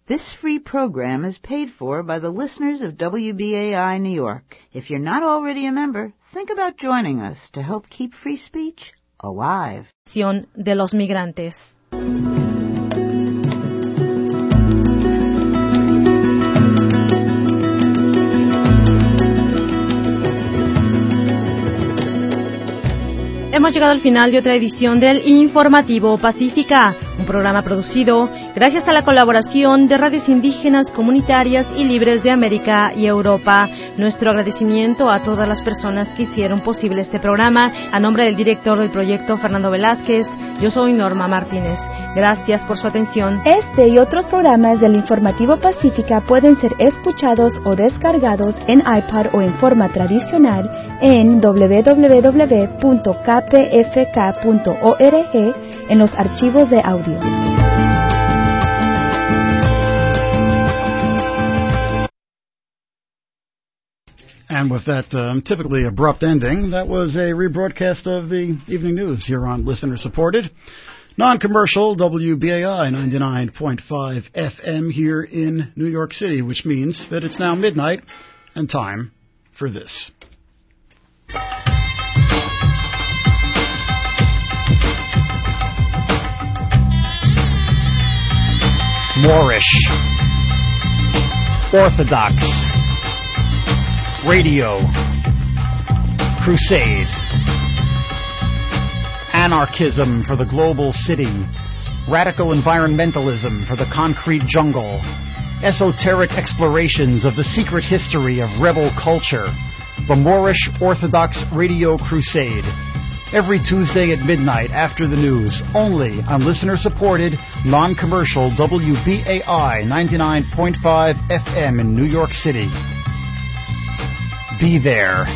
This free program is paid for by the listeners of WBAI New York. If you're not already a member, think about joining us to help keep free speech alive. De los migrantes. Hemos llegado al final de otra edición del Informativo Pacífica, un programa producido gracias a la colaboración de radios indígenas, comunitarias y libres de América y Europa. Nuestro agradecimiento a todas las personas que hicieron posible este programa. A nombre del director del proyecto, Fernando Velázquez, yo soy Norma Martínez. Gracias por su atención. Este y otros programas del Informativo Pacífica pueden ser escuchados o descargados en iPad o en forma tradicional en www.kpfk.org en los archivos de audio. And with that typically abrupt ending, that was a rebroadcast of the evening news here on Listener Supported, non-commercial WBAI 99.5 FM here in New York City, which means that it's now midnight and time for this. Moorish, Orthodox, Radio, Crusade, Anarchism for the global city, Radical environmentalism for the concrete jungle, Esoteric explorations of the secret history of rebel culture, the Moorish Orthodox Radio Crusade. Every Tuesday at midnight after the news, only on listener-supported, non-commercial WBAI 99.5 FM in New York City. Be there.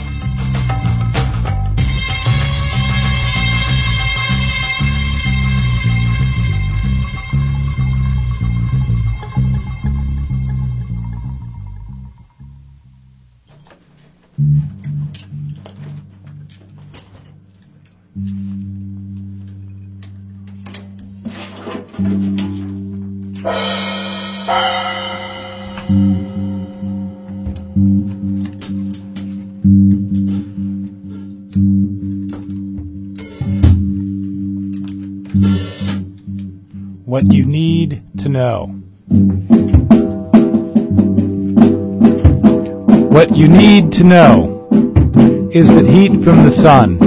What you need to know. What you need to know is that heat from the sun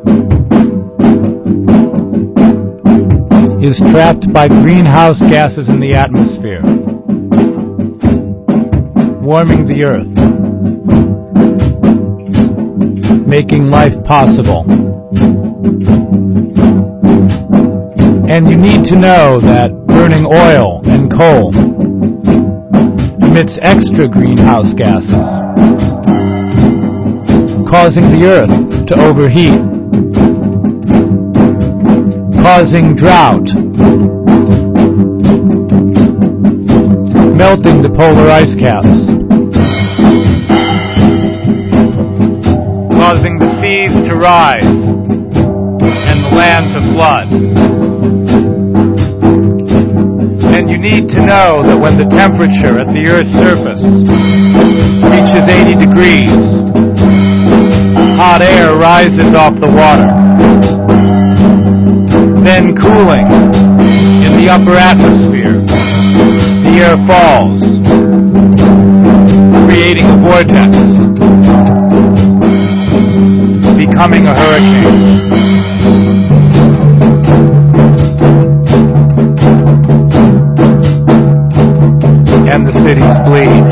is trapped by greenhouse gases in the atmosphere, warming the earth, making life possible. And you need to know that burning oil and coal emits extra greenhouse gases, causing the earth to overheat, causing drought, melting the polar ice caps, causing the seas to rise and the land to flood. And you need to know that when the temperature at the Earth's surface reaches 80 degrees, hot air rises off the water. Then cooling in the upper atmosphere, the air falls, creating a vortex, becoming a hurricane. And the cities bleed.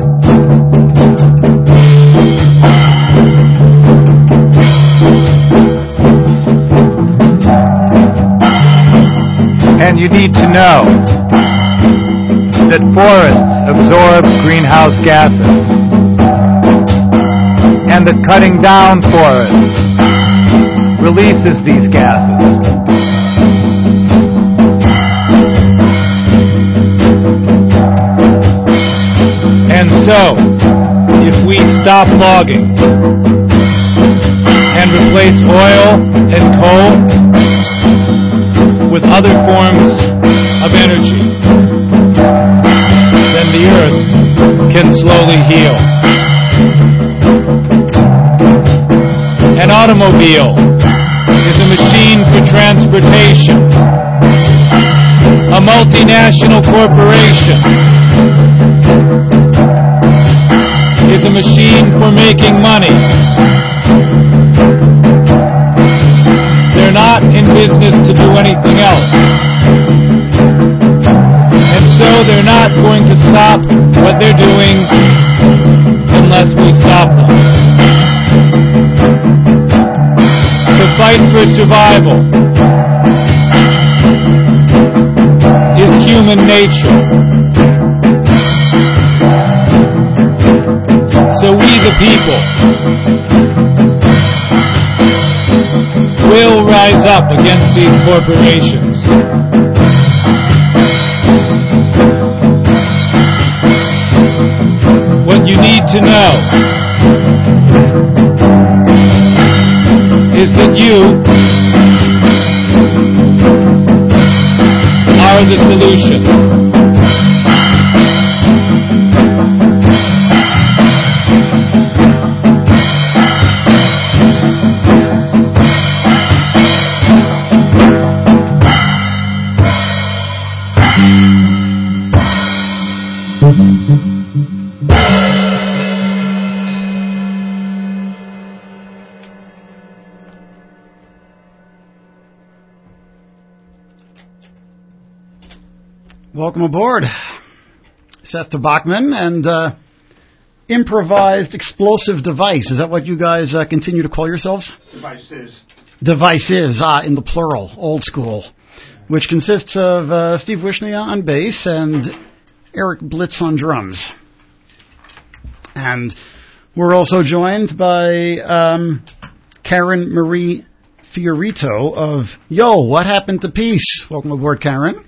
And you need to know that forests absorb greenhouse gases, and that cutting down forests releases these gases. And so, if we stop logging and replace oil and coal with other forms of energy, and slowly heal. An automobile is a machine for transportation. A multinational corporation is a machine for making money. They're not in business to do anything else. And so they're not going to stop what they're doing unless we stop them. To fight for survival is human nature. So we the people will rise up against these corporations. What you need to know is that you are the solution. Welcome aboard, Seth Bachman and improvised explosive device. Is that what you guys continue to call yourselves? Devices. Devices, in the plural, old school, which consists of Steve Wishnia on bass and Eric Blitz on drums. And we're also joined by Karen Marie Fiorito of Yo, What Happened to Peace? Welcome aboard, Karen.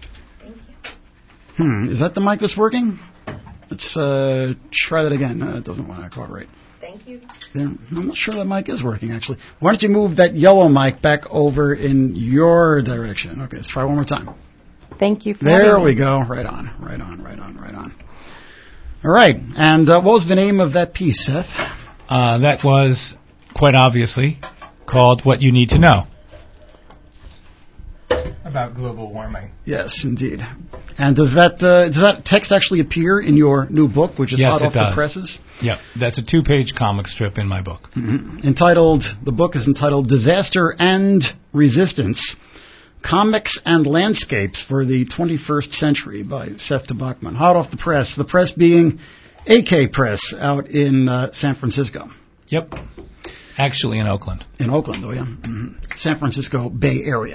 Is that the mic that's working? Let's try that again. It doesn't want to cooperate. Thank you. Yeah, I'm not sure that mic is working, actually. Why don't you move that yellow mic back over in your direction? Okay, let's try one more time. Thank you for There we go. Right on, right on, right on, right on. All right. And what was the name of that piece, Seth? That was, quite obviously, called What You Need to Know. About global warming. Yes, indeed. And does that text actually appear in your new book, which is hot off the presses? Yep, that's a 2-page comic strip in my book. Mm-hmm. The book is entitled Disaster and Resistance, Comics and Landscapes for the 21st Century by Seth Bachman. Hot off the press being AK Press out in San Francisco. Yep, actually in Oakland. In Oakland, oh yeah. Mm-hmm. San Francisco Bay Area.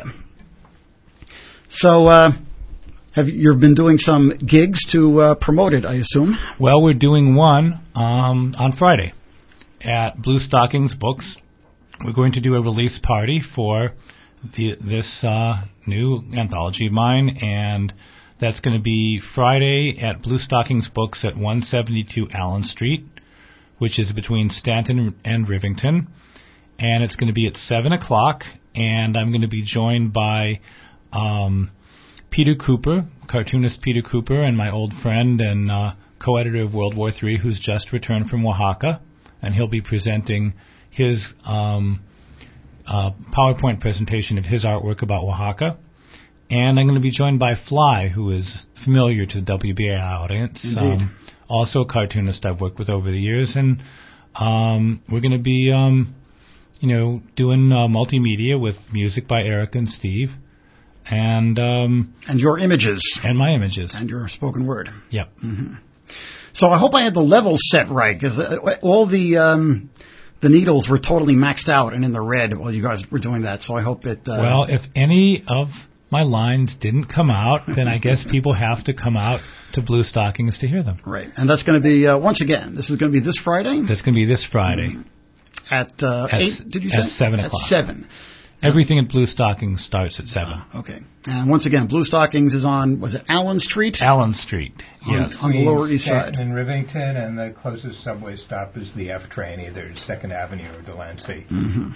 So, you've been doing some gigs to promote it, I assume? Well, we're doing one on Friday at Blue Stockings Books. We're going to do a release party for this new anthology of mine, and that's going to be Friday at Blue Stockings Books at 172 Allen Street, which is between Stanton and Rivington. And it's going to be at 7 o'clock, and I'm going to be joined by Peter Cooper, cartoonist Peter Cooper, and my old friend and co-editor of World War III, who's just returned from Oaxaca, and he'll be presenting his PowerPoint presentation of his artwork about Oaxaca. And I'm going to be joined by Fly, who is familiar to the WBAI audience, also a cartoonist I've worked with over the years, and we're going to be, doing multimedia with music by Eric and Steve. And your images. And my images. And your spoken word. Yep. Mm-hmm. So I hope I had the levels set right, because all the needles were totally maxed out and in the red while you guys were doing that, so I hope it... well, if any of my lines didn't come out, then I guess people have to come out to Blue Stockings to hear them. Right. And that's going to be, once again, this is going to be this Friday? That's going to be this Friday. Mm-hmm. At 8, did you say? At 7 o'clock. At 7. Everything at Blue Stockings starts at 7. Okay. And once again, Blue Stockings is on, was it Allen Street? Allen Street, yes. On the Lower East Side. In Rivington, and the closest subway stop is the F train, either 2nd Avenue or Delancey. Mm-hmm.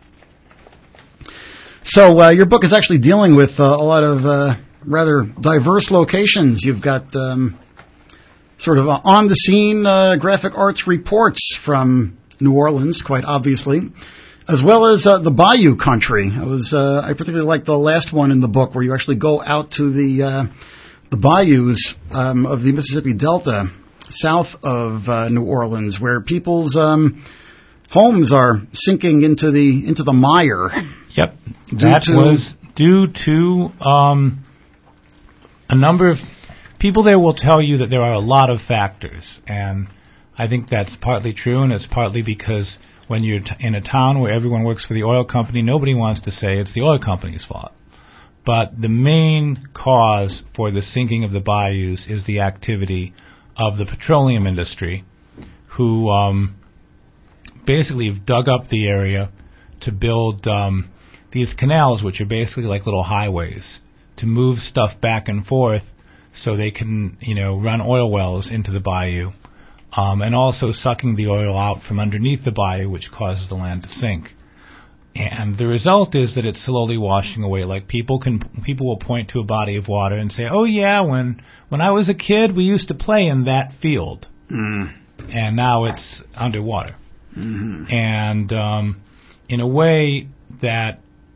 So your book is actually dealing with a lot of rather diverse locations. You've got sort of on-the-scene graphic arts reports from New Orleans, quite obviously, as well as the Bayou country. I particularly like the last one in the book where you actually go out to the bayous of the Mississippi Delta south of New Orleans, where people's homes are sinking into the mire. Yep, that was due to a number of people there will tell you that there are a lot of factors, and I think that's partly true, and it's partly because when you're in a town where everyone works for the oil company, nobody wants to say it's the oil company's fault. But the main cause for the sinking of the bayous is the activity of the petroleum industry, who basically have dug up the area to build these canals, which are basically like little highways, to move stuff back and forth so they can, run oil wells into the bayou, and also sucking the oil out from underneath the bayou, which causes the land to sink. And the result is that it's slowly washing away. Like people will point to a body of water and say, "Oh yeah, when I was a kid, we used to play in that field," and now it's underwater. Mm-hmm. And in a way that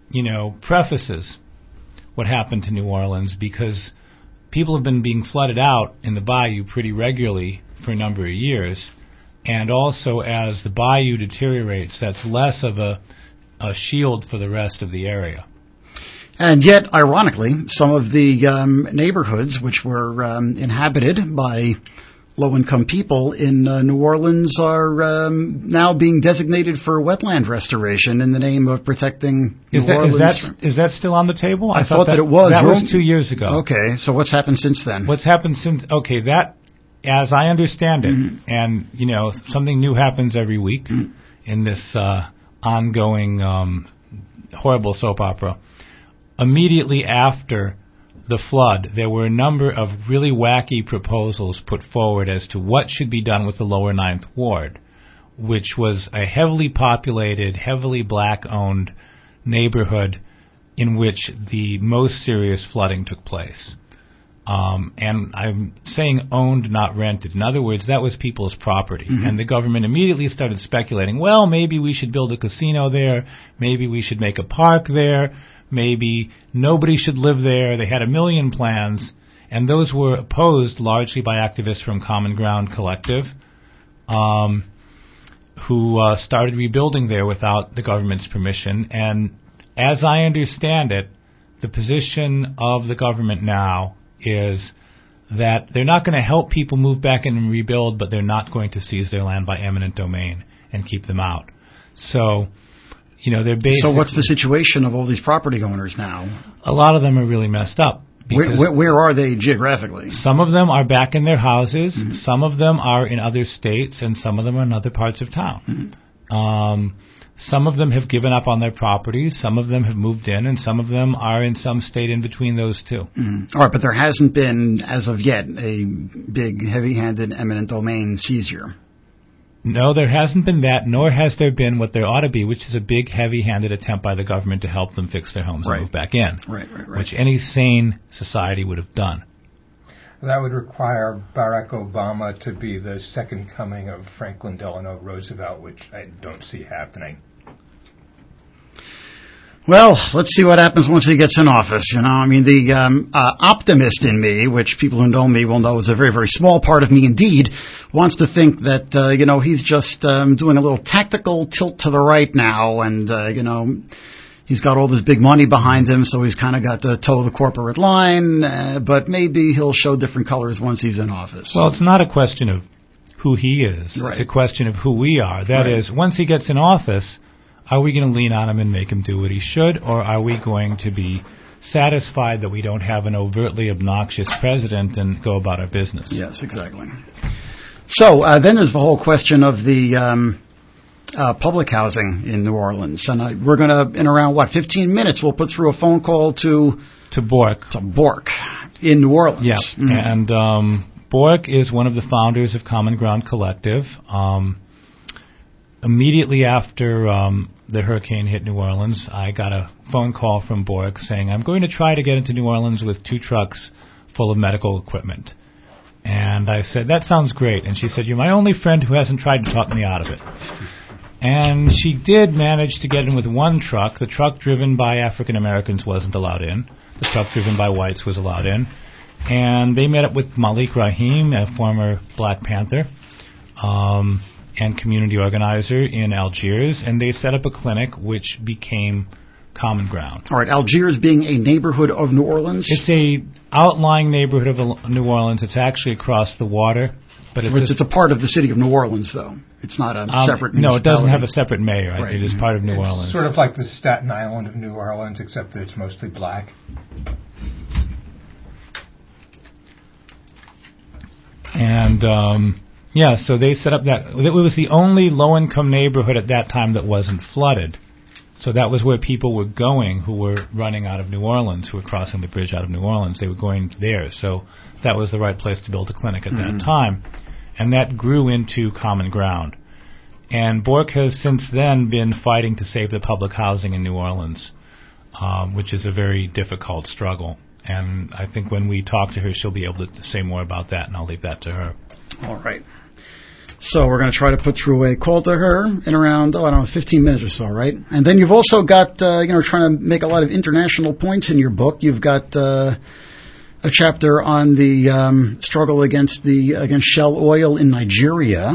prefaces what happened to New Orleans, because people have been being flooded out in the bayou pretty regularly for a number of years, and also as the bayou deteriorates, that's less of a shield for the rest of the area. And yet, ironically, some of the neighborhoods which were inhabited by low-income people in New Orleans are now being designated for wetland restoration in the name of protecting New Orleans. Is that still on the table? I thought that it was. That was 2 years ago. Okay, so what's happened since then? What's happened since? Okay, that, as I understand it, and something new happens every week in this ongoing horrible soap opera. Immediately after the flood, there were a number of really wacky proposals put forward as to what should be done with the lower Ninth Ward, which was a heavily populated, heavily black-owned neighborhood in which the most serious flooding took place. And I'm saying owned, not rented. In other words, that was people's property. Mm-hmm. And the government immediately started speculating, well, maybe we should build a casino there, maybe we should make a park there, maybe nobody should live there. They had a million plans, and those were opposed largely by activists from Common Ground Collective, who started rebuilding there without the government's permission. And as I understand it, the position of the government now is that they're not going to help people move back in and rebuild, but they're not going to seize their land by eminent domain and keep them out. So, they're basically... So what's the situation of all these property owners now? A lot of them are really messed up. Where are they geographically? Some of them are back in their houses, some of them are in other states, and some of them are in other parts of town. Some of them have given up on their properties, some of them have moved in, and some of them are in some state in between those two. All right, but there hasn't been, as of yet, a big, heavy-handed eminent domain seizure. No, there hasn't been that, nor has there been what there ought to be, which is a big, heavy-handed attempt by the government to help them fix their homes and move back in, right. Which any sane society would have done. That would require Barack Obama to be the second coming of Franklin Delano Roosevelt, which I don't see happening. Well, let's see what happens once he gets in office. The optimist in me, which people who know me will know is a very, very small part of me indeed, wants to think that, he's just doing a little tactical tilt to the right now, and, he's got all this big money behind him, so he's kind of got to toe the corporate line, but maybe he'll show different colors once he's in office. Well, it's not a question of who he is. Right. It's a question of who we are. That is, once he gets in office, are we going to lean on him and make him do what he should, or are we going to be satisfied that we don't have an overtly obnoxious president and go about our business? Yes, exactly. So then there's the whole question of the public housing in New Orleans. And we're going to, in around, 15 minutes, we'll put through a phone call to Bork. To Bork in New Orleans. Yeah, and Bork is one of the founders of Common Ground Collective. Immediately after the hurricane hit New Orleans, I got a phone call from Bork saying, I'm going to try to get into New Orleans with 2 trucks full of medical equipment. And I said, that sounds great. And she said, you're my only friend who hasn't tried to talk me out of it. And she did manage to get in with one truck. The truck driven by African Americans wasn't allowed in. The truck driven by whites was allowed in. And they met up with Malik Rahim, a former Black Panther and community organizer in Algiers, and they set up a clinic which became Common Ground. All right, Algiers being a neighborhood of New Orleans? It's a outlying neighborhood of New Orleans. It's actually across the water. But it's a part of the city of New Orleans, though. It's not a separate municipality. No, it doesn't have a separate mayor. Right. It is part of New Orleans. Sort of like the Staten Island of New Orleans, except that it's mostly black. And, so they set up that. It was the only low-income neighborhood at that time that wasn't flooded. So that was where people were going who were running out of New Orleans, who were crossing the bridge out of New Orleans. They were going there. So that was the right place to build a clinic at that time. And that grew into Common Ground. And Bork has since then been fighting to save the public housing in New Orleans, which is a very difficult struggle. And I think when we talk to her, she'll be able to say more about that, and I'll leave that to her. All right. So we're going to try to put through a call to her in around, 15 minutes or so, right? And then you've also got, trying to make a lot of international points in your book. You've got a chapter on the struggle against Shell Oil in Nigeria.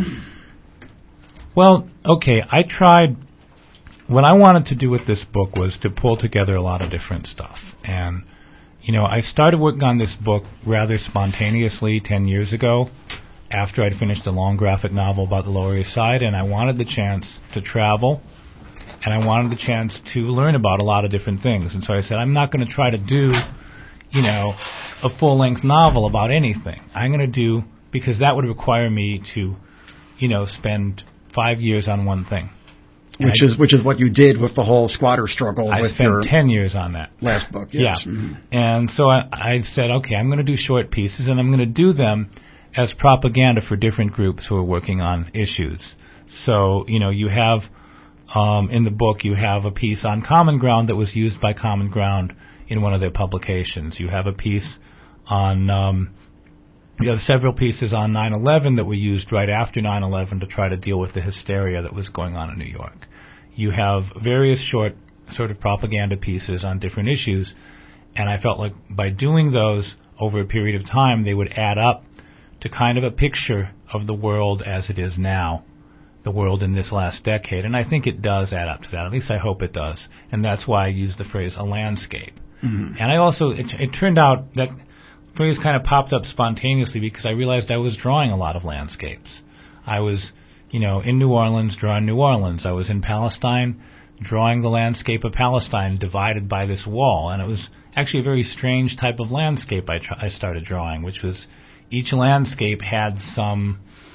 Well, okay, I tried. What I wanted to do with this book was to pull together a lot of different stuff. And, I started working on this book rather spontaneously 10 years ago, after I'd finished a long graphic novel about the Lower East Side, and I wanted the chance to travel, and I wanted the chance to learn about a lot of different things. And so I said, I'm not going to try to do, a full-length novel about anything. I'm going to do, because that would require me to, spend 5 years on one thing. Which is what you did with the whole squatter struggle. I spent 10 years on that. Last book, yes. Yeah. Mm-hmm. And so I said, okay, I'm going to do short pieces, and I'm going to do them as propaganda for different groups who are working on issues. So, you have, in the book, you have a piece on Common Ground that was used by Common Ground in one of their publications. You have a piece on, you have several pieces on 9/11 that were used right after 9/11 to try to deal with the hysteria that was going on in New York. You have various short sort of propaganda pieces on different issues, and I felt like by doing those over a period of time, they would add up to kind of a picture of the world as it is now, the world in this last decade. And I think it does add up to that. At least I hope it does. And that's why I use the phrase a landscape. Mm-hmm. And I also, it turned out that phrase kind of popped up spontaneously because I realized I was drawing a lot of landscapes. I was, in New Orleans, drawing New Orleans. I was in Palestine, drawing the landscape of Palestine divided by this wall. And it was actually a very strange type of landscape I started drawing, which was each landscape had some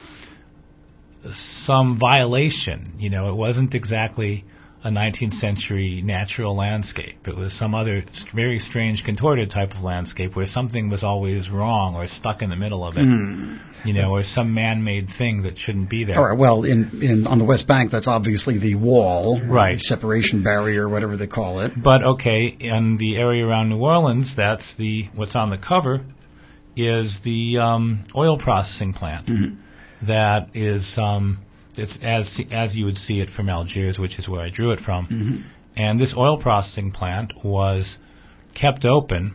violation. It wasn't exactly a 19th century natural landscape. It was some other very strange contorted type of landscape where something was always wrong or stuck in the middle of it, or some man-made thing that shouldn't be there. All right. Well, on the West Bank, that's obviously the wall, right? Separation barrier, whatever they call it. But okay, in the area around New Orleans, that's what's on the cover is the oil processing plant. Mm-hmm. That is it's as you would see it from Algiers, which is where I drew it from. Mm-hmm. And this oil processing plant was kept open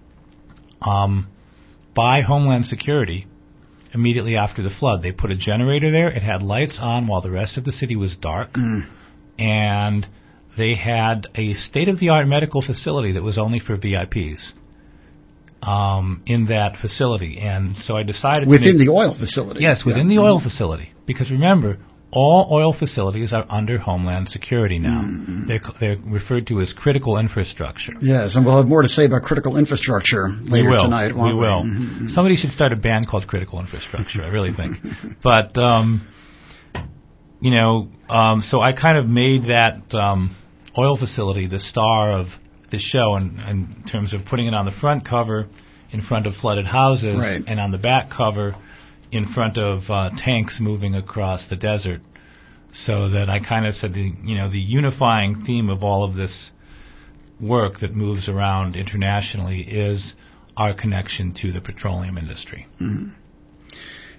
by Homeland Security immediately after the flood. They put a generator there. It had lights on while the rest of the city was dark. Mm. And they had a state-of-the-art medical facility that was only for VIPs. In that facility. And so I decided within the oil facility. Yes, within the oil facility. Because remember, all oil facilities are under Homeland Security now. Mm-hmm. They're referred to as critical infrastructure. Yes, and we'll have more to say about critical infrastructure later tonight. We will. Mm-hmm. Somebody should start a band called Critical Infrastructure, I really think. But, so I kind of made that oil facility the star of the show in terms of putting it on the front cover in front of flooded houses, right, and on the back cover in front of tanks moving across the desert, so that I kind of said the unifying theme of all of this work that moves around internationally is our connection to the petroleum industry. Mm-hmm.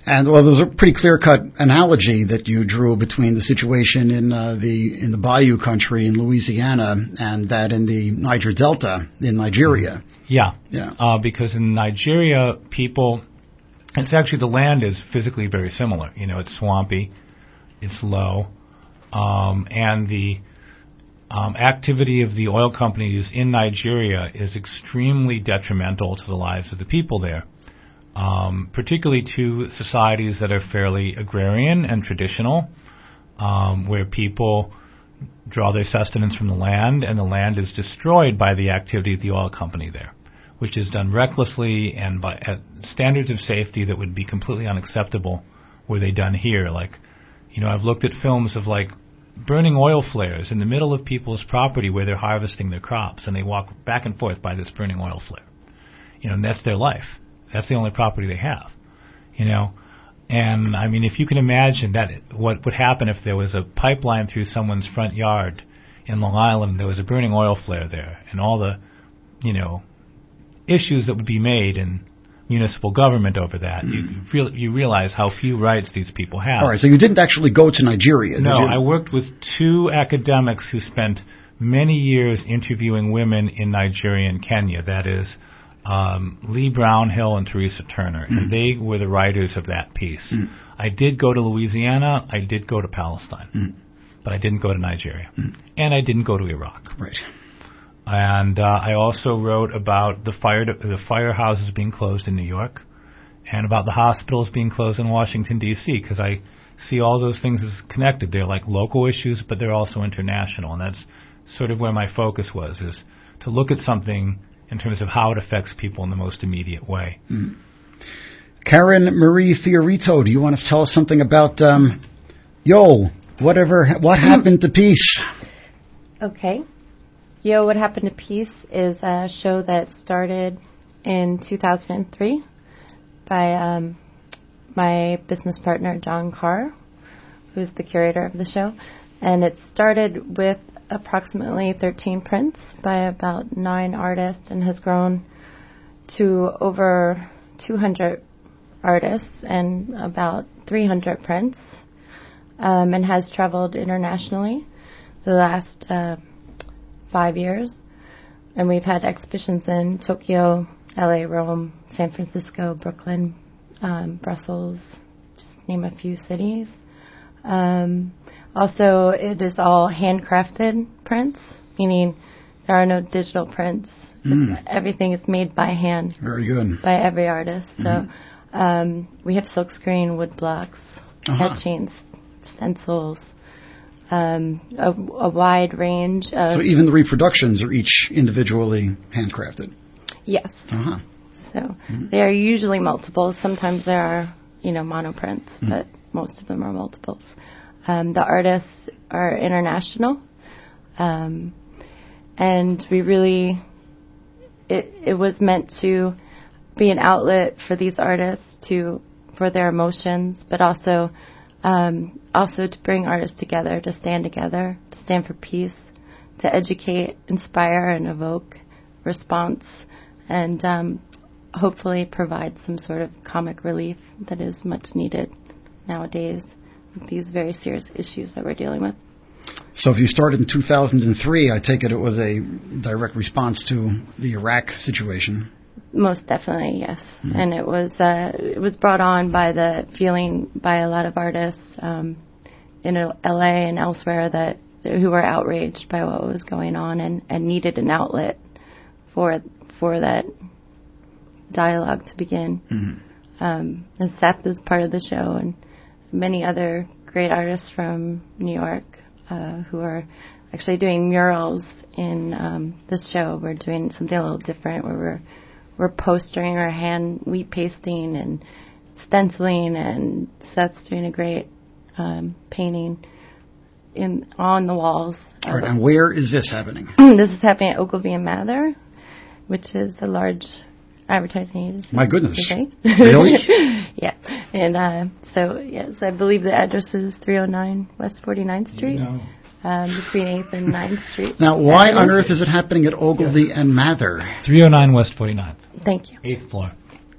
And well, there's a pretty clear-cut analogy that you drew between the situation in the Bayou country in Louisiana and that in the Niger Delta in Nigeria. Yeah. Because in Nigeria, it's actually the land is physically very similar. It's swampy, it's low, and the activity of the oil companies in Nigeria is extremely detrimental to the lives of the people there. Particularly to societies that are fairly agrarian and traditional, where people draw their sustenance from the land, and the land is destroyed by the activity of the oil company there, which is done recklessly and at standards of safety that would be completely unacceptable were they done here. I've looked at films of burning oil flares in the middle of people's property where they're harvesting their crops, and they walk back and forth by this burning oil flare. And that's their life. That's the only property they have, And, if you can imagine that, what would happen if there was a pipeline through someone's front yard in Long Island and there was a burning oil flare there, and all the, issues that would be made in municipal government over that, you realize how few rights these people have. All right, so you didn't actually go to Nigeria, did you? No, I worked with two academics who spent many years interviewing women in Nigeria and Kenya, that is, Lee Brownhill and Teresa Turner, and they were the writers of that piece. I did go to Louisiana, I did go to Palestine, but I didn't go to Nigeria, and I didn't go to Iraq. Right. And I also wrote about the firehouses being closed in New York, and about the hospitals being closed in Washington, D.C., because I see all those things as connected. They're like local issues, but they're also international, and that's sort of where my focus was, is to look at something in terms of how it affects people in the most immediate way. Karen Marie Fiorito, do you want to tell us something about, what happened to peace? Okay. What Happened to Peace is a show that started in 2003 by my business partner, John Carr, who's the curator of the show. And it started with approximately 13 prints by about 9 artists and has grown to over 200 artists and about 300 prints, and has traveled internationally the last 5 years. And we've had exhibitions in Tokyo, LA, Rome, San Francisco, Brooklyn, Brussels, just name a few cities. Also, it is all handcrafted prints, meaning there are no digital prints. Everything is made by hand. Very good. By every artist. So we have silkscreen, wood blocks, etchings, stencils, a wide range of... So even the reproductions are each individually handcrafted? Yes. So they are usually multiples. Sometimes there are, monoprints, but most of them are multiples. The artists are international, and we really, it was meant to be an outlet for these artists for their emotions, but also to bring artists together, to stand for peace, to educate, inspire, and evoke response, and hopefully provide some sort of comic relief that is much needed nowadays with these very serious issues that we're dealing with. So if you started in 2003, I take it was a direct response to the Iraq situation. Most definitely, yes. And it was brought on by the feeling by a lot of artists in LA and elsewhere who were outraged by what was going on and needed an outlet for that dialogue to begin. And Seth is part of the show, and many other great artists from New York who are actually doing murals in this show. We're doing something a little different where we're postering or hand wheat pasting and stenciling, and Seth's doing a great painting on the walls. All right, and where is this happening? This is happening at Ogilvy and Mather, which is a large advertising agency. My goodness. Okay. Really? Yeah. And so, yes, I believe the address is 309 West 49th Street, between 8th and 9th Street. Now, why on earth is it happening at Ogilvy and Mather? 309 West 49th. Thank you. 8th floor.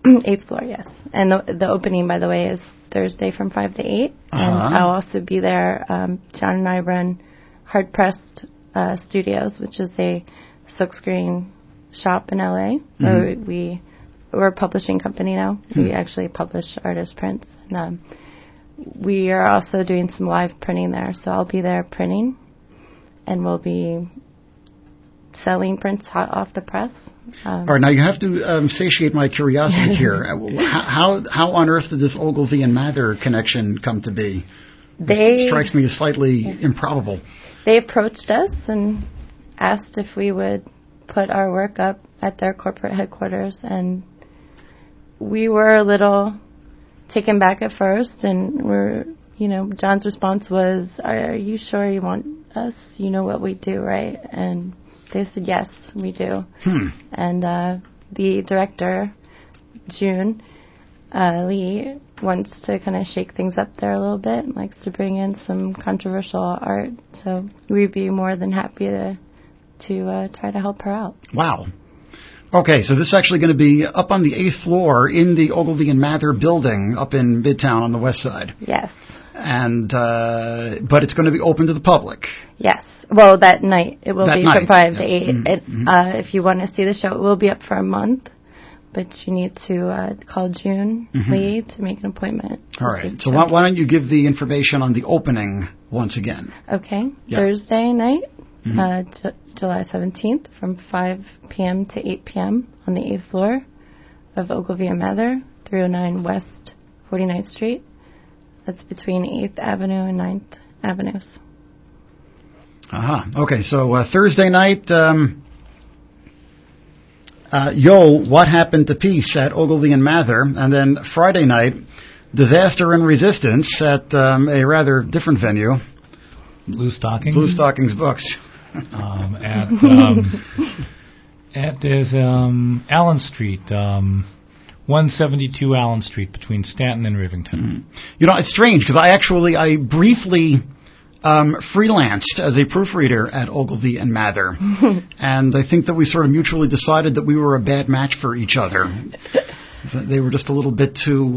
8th floor, yes. And the opening, by the way, is Thursday from 5 to 8. And I'll also be there. John and I run Hard Pressed Studios, which is a silkscreen shop in LA. We're a publishing company now. We actually publish artist prints. And we are also doing some live printing there. So I'll be there printing, and we'll be selling prints hot off the press. All right, now you have to satiate my curiosity here. How on earth did this Ogilvy and Mather connection come to be? It strikes me as slightly improbable. They approached us and asked if we would put our work up at their corporate headquarters, and we were a little taken back at first, and John's response was, "Are you sure you want us? You know what we do, right?" And they said, "Yes, we do." And the director, June Lee, wants to kind of shake things up there a little bit and likes to bring in some controversial art. So we'd be more than happy to try to help her out. Wow. Okay, so this is actually going to be up on the 8th floor in the Ogilvy and Mather building up in Midtown on the west side. Yes. And but it's going to be open to the public. Yes. Well, that night it will be from 5 to 8. If you want to see the show, it will be up for a month, but you need to call June Lee to make an appointment. All right. So why don't you give the information on the opening once again? Okay. Yep. Thursday night, July 17th, from 5 p.m. to 8 p.m. on the 8th floor of Ogilvy and Mather, 309 West 49th Street. That's between 8th Avenue and 9th Avenues. Okay, so Thursday night, What Happened to Peace at Ogilvy and Mather, and then Friday night, Disaster and Resistance at a rather different venue. Blue Stockings. Blue Stockings Books. There's Allen Street, 172 Allen Street between Stanton and Rivington. It's strange because I briefly freelanced as a proofreader at Ogilvy and Mather, and I think that we sort of mutually decided that we were a bad match for each other. They were just a little bit too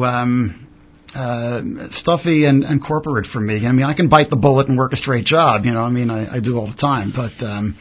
stuffy and corporate for me. I mean, I can bite the bullet and work a straight job, I do all the time, but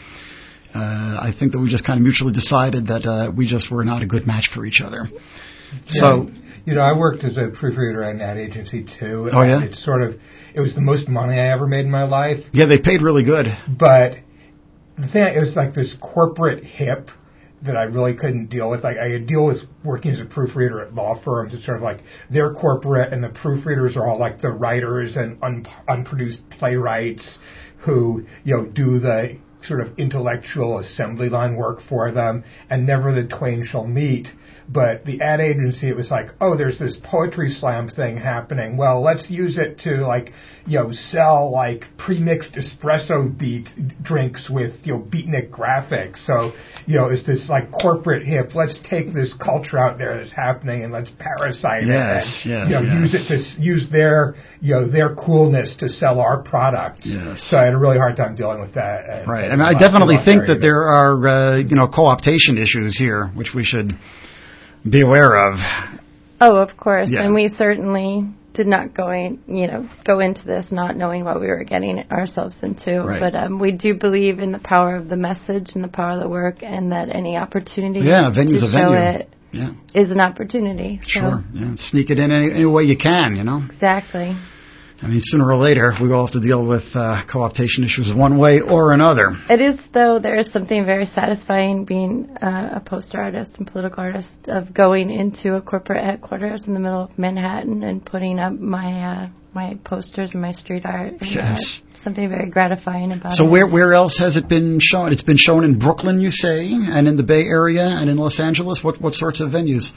I think that we just kind of mutually decided that we just were not a good match for each other. Yeah. So, I worked as a proofreader at an ad agency too. Oh, yeah? It was the most money I ever made in my life. Yeah, they paid really good. But the thing, it was like this corporate hip that I really couldn't deal with. Like, I could deal with working as a proofreader at law firms. It's sort of like they're corporate and the proofreaders are all like the writers and unproduced playwrights who, do the sort of intellectual assembly line work for them, and never the twain shall meet. But the ad agency, it was like, oh, there's this poetry slam thing happening. Well, let's use it to sell pre-mixed espresso drinks with beatnik graphics. So it's this corporate hip. Let's take this culture out there that's happening and let's parasite it. And, use their their coolness to sell our products. Yes. So I had a really hard time dealing with that. Right. I mean, I definitely think that there are co-optation issues here, which we should be aware of. Oh, of course. Yeah. And we certainly did not go into this not knowing what we were getting ourselves into. Right. But we do believe in the power of the message and the power of the work, and that any opportunity to show it is an opportunity. Sure. Yeah. Sneak it in any way you can, Exactly. I mean, sooner or later, we will have to deal with co-optation issues one way or another. It is, though, there is something very satisfying being a poster artist and political artist of going into a corporate headquarters in the middle of Manhattan and putting up my posters and my street art. Yes. Something very gratifying about it. So where else has it been shown? It's been shown in Brooklyn, you say, and in the Bay Area and in Los Angeles? What sorts of venues?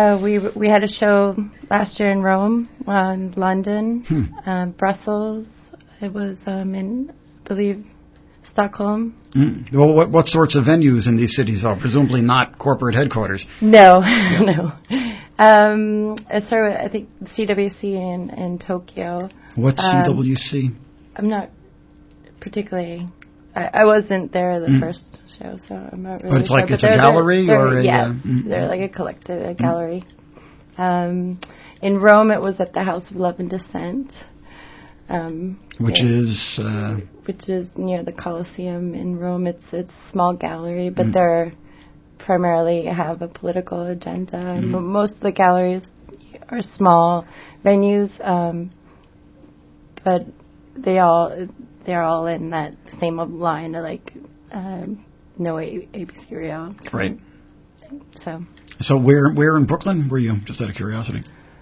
We had a show last year in Rome, in London, Brussels. It was in, I believe, Stockholm. Well, what sorts of venues in these cities are presumably not corporate headquarters? No, no. I started with, I think, CWC in Tokyo. What's CWC? I'm not particularly. I wasn't there the first show, so I'm not really. But it's sure. It's a gallery, or yes, they're like a collective, a gallery. In Rome, it was at the House of Love and Dissent. Which is near the Colosseum in Rome. It's a small gallery, but they're primarily have a political agenda. Most of the galleries are small venues, but they're all in that same line of like no ABC Real. Right. So where in Brooklyn were you? Just out of curiosity.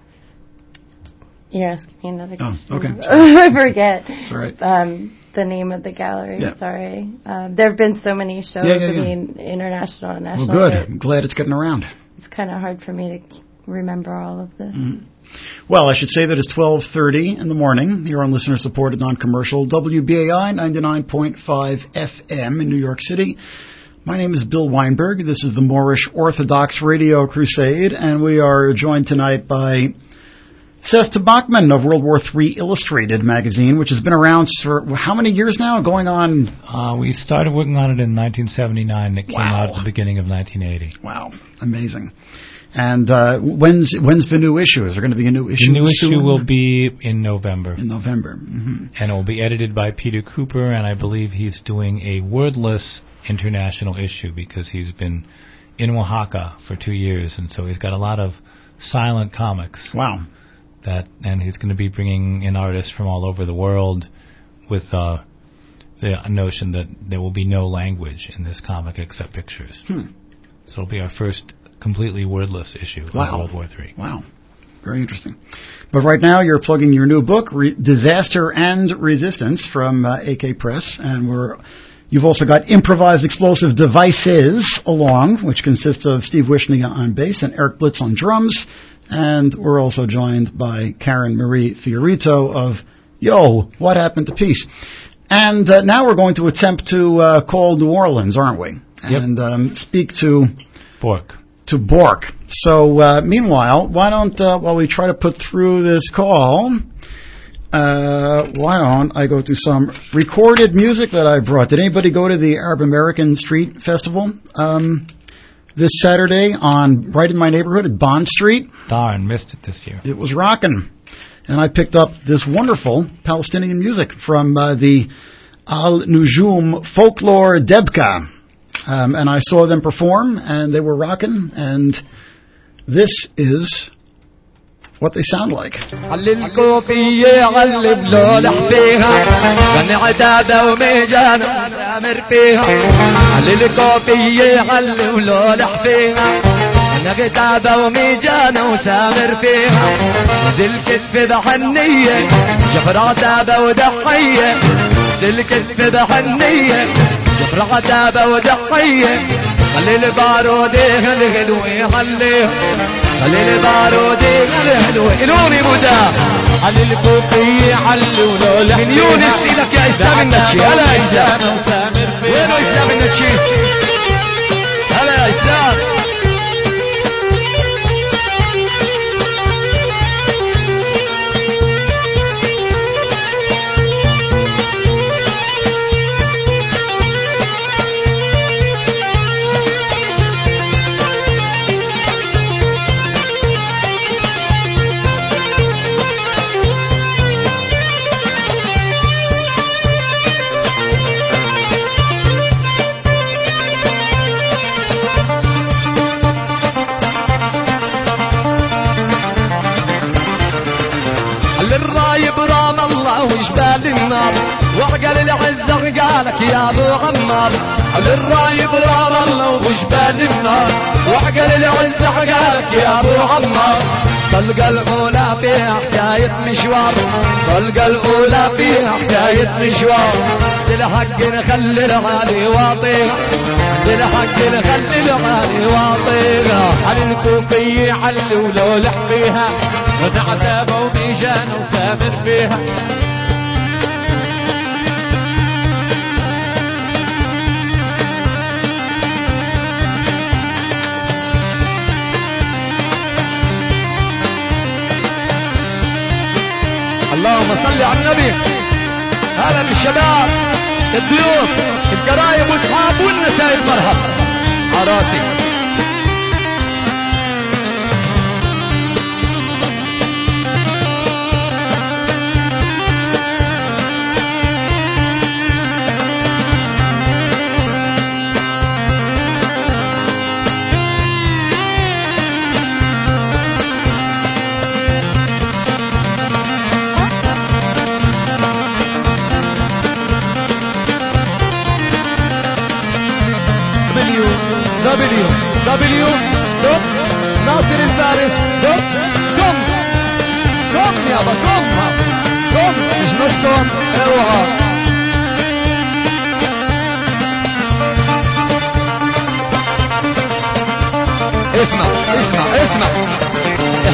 You're asking me another question. Oh, okay. I forget. That's all right. The name of the gallery. Yeah. Sorry. There have been so many shows. I mean, international and national. Well, good. I'm glad it's getting around. It's kind of hard for me to remember all of this. Well, I should say that it's 12:30 in the morning here on listener-supported non-commercial WBAI 99.5 FM in New York City. My name is Bill Weinberg. This is the Moorish Orthodox Radio Crusade, and we are joined tonight by Seth Tabachman of World War III Illustrated magazine, which has been around for how many years now? Going on? We started working on it in 1979. It came out at the beginning of 1980. Wow, amazing. And when's the new issue? Is there going to be a new issue? The new issue will be in November. In November. Mm-hmm. And it will be edited by Peter Cooper, and I believe he's doing a wordless international issue because he's been in Oaxaca for 2 years, and so he's got a lot of silent comics. Wow. And he's going to be bringing in artists from all over the world with the notion that there will be no language in this comic except pictures. So it'll be our first completely wordless issue of World War III. Wow. Very interesting. But right now you're plugging your new book, Disaster and Resistance, from AK Press, and you've also got Improvised Explosive Devices along, which consists of Steve Wishnia on bass and Eric Blitz on drums. And we're also joined by Karen Marie Fiorito of Yo, What Happened to Peace? And now we're going to attempt to call New Orleans, aren't we? Yep. And speak to Bork. So meanwhile, why don't, while we try to put through this call, why don't I go to some recorded music that I brought? Did anybody go to the Arab American Street Festival this Saturday right in my neighborhood at Bond Street? Darn, missed it this year. It was rocking. And I picked up this wonderful Palestinian music from the Al-Nujum Folklore Debka. And I saw them perform, and they were rocking, and this is what they sound like. نقتابة وميجانة وسامر فيها زل كتف بحنية جفر عتابة ودحية زل كتف بحنية جفر عتابة ودحية خلي البارودي الغلوي خليه خلي البارودي الغلوي إلوني مدى على الكوفية علو لولا من يونس إلك يا إسلام النتشي هلا إسلام وينو إسلام النتشي هلا إسلام وعقل العزة قالك يا ابو عمار للرايب رام الله وجبال النار وعقل العزة قالك يا ابو عمار طلقة الاولى فيها حكاية مشوار طلقة الاولى فيها حكاية مشوار للحق نخلي الغالي واطيها للحق نخلي الغالي واطيها على الكوفية علي ولولح فيها ونعتابة وميجان وثامر فيها اللهم صل على النبي. هلا بالشباب الضيوف القرايب واصحاب والنساء مرحبا عراسي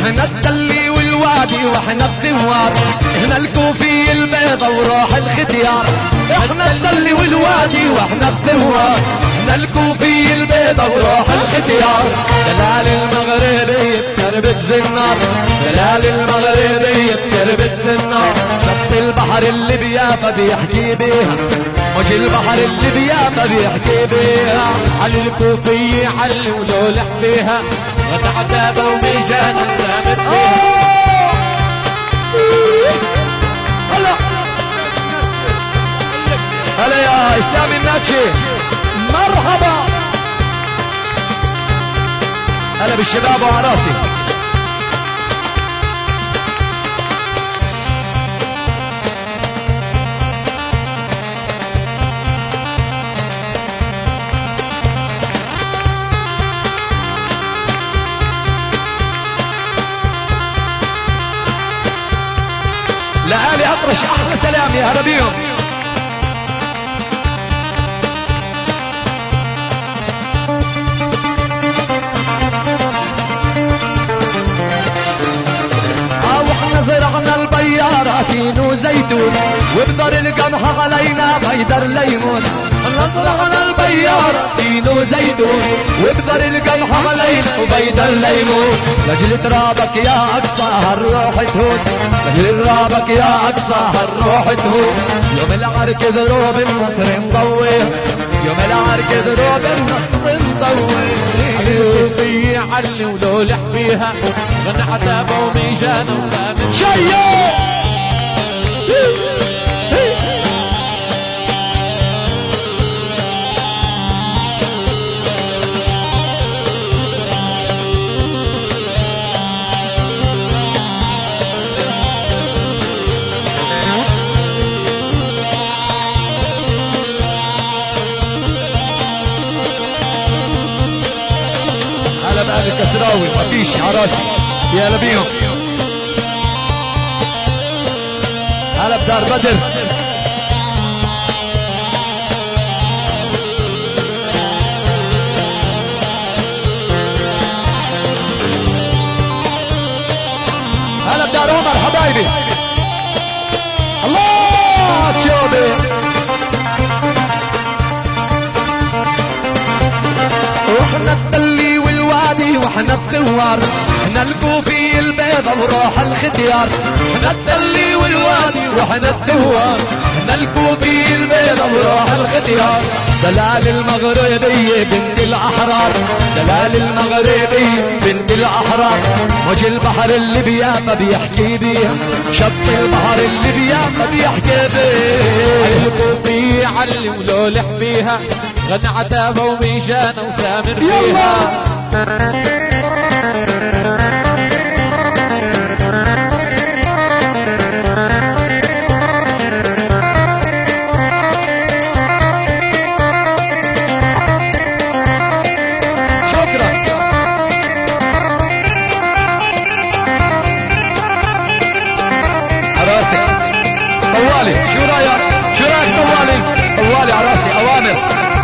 احنا التلي والوادي واحنا الثوار، احنا الكوفي البيضة وروح الختيار. احنا التلي والوادي واحنا الثوار، احنا الكوفي البيضة وروح الختيار. دلال المغربي بتربة زنار، دلال المغربي بتربة زنار. شط البحر اللي بيافا بيحكي بيها، موج البحر اللي بيافا بيحكي بيها. على الكوفي علي ولولح بيها، وتعتابة وميجان ونامت بيها. هلا هلا يا اسلام الناتشي، مرحبا. هلا بالشباب وعراسي. لآلي أطرش أحلى سلام يا هلا بيهم. وإحنا زرعنا البيارة تين وزيتون، وبدر القمح علينا بيدر ليمون. احنا زرعنا البيارة تين وزيتون، وبدر القمح علينا وبيدر ليمون. لجل ترابك يا أقصى هالروح تهون، لجل ترابك يا أقصى هالروح تهون. يوم العرك ضروب النصر مضوي، يوم العرك ضروب النصر مضوي. الكوفي علي ولولح بيها، غنى عتابة وميجان وثامن شيو. هلا بقى الكسراوي مفيش عراسي يا هلا بيهم. هلا بدار بدر. هلا بدار عمر حبايبي. الله تشوبي. واحنا التلي والوادي واحنا الثوار، احنا الكوفي البيضة وروح الختيار. احنا التلي والوادي واحنا الثوار، احنا الكوفي البيضة وروح الختيار. دلال المغربية بنت الأحرار، دلال المغربية بنت الأحرار. موج البحر اللي بيافا بيحكي بيها، شط البحر اللي بيافا بيحكي بيها. الكوفي علي ولولح بيها، غنى عتابة وميجان وثامر فيها. طوالي شو رايك؟ شو رايك طوالي؟ طوالي عراسي اوامر.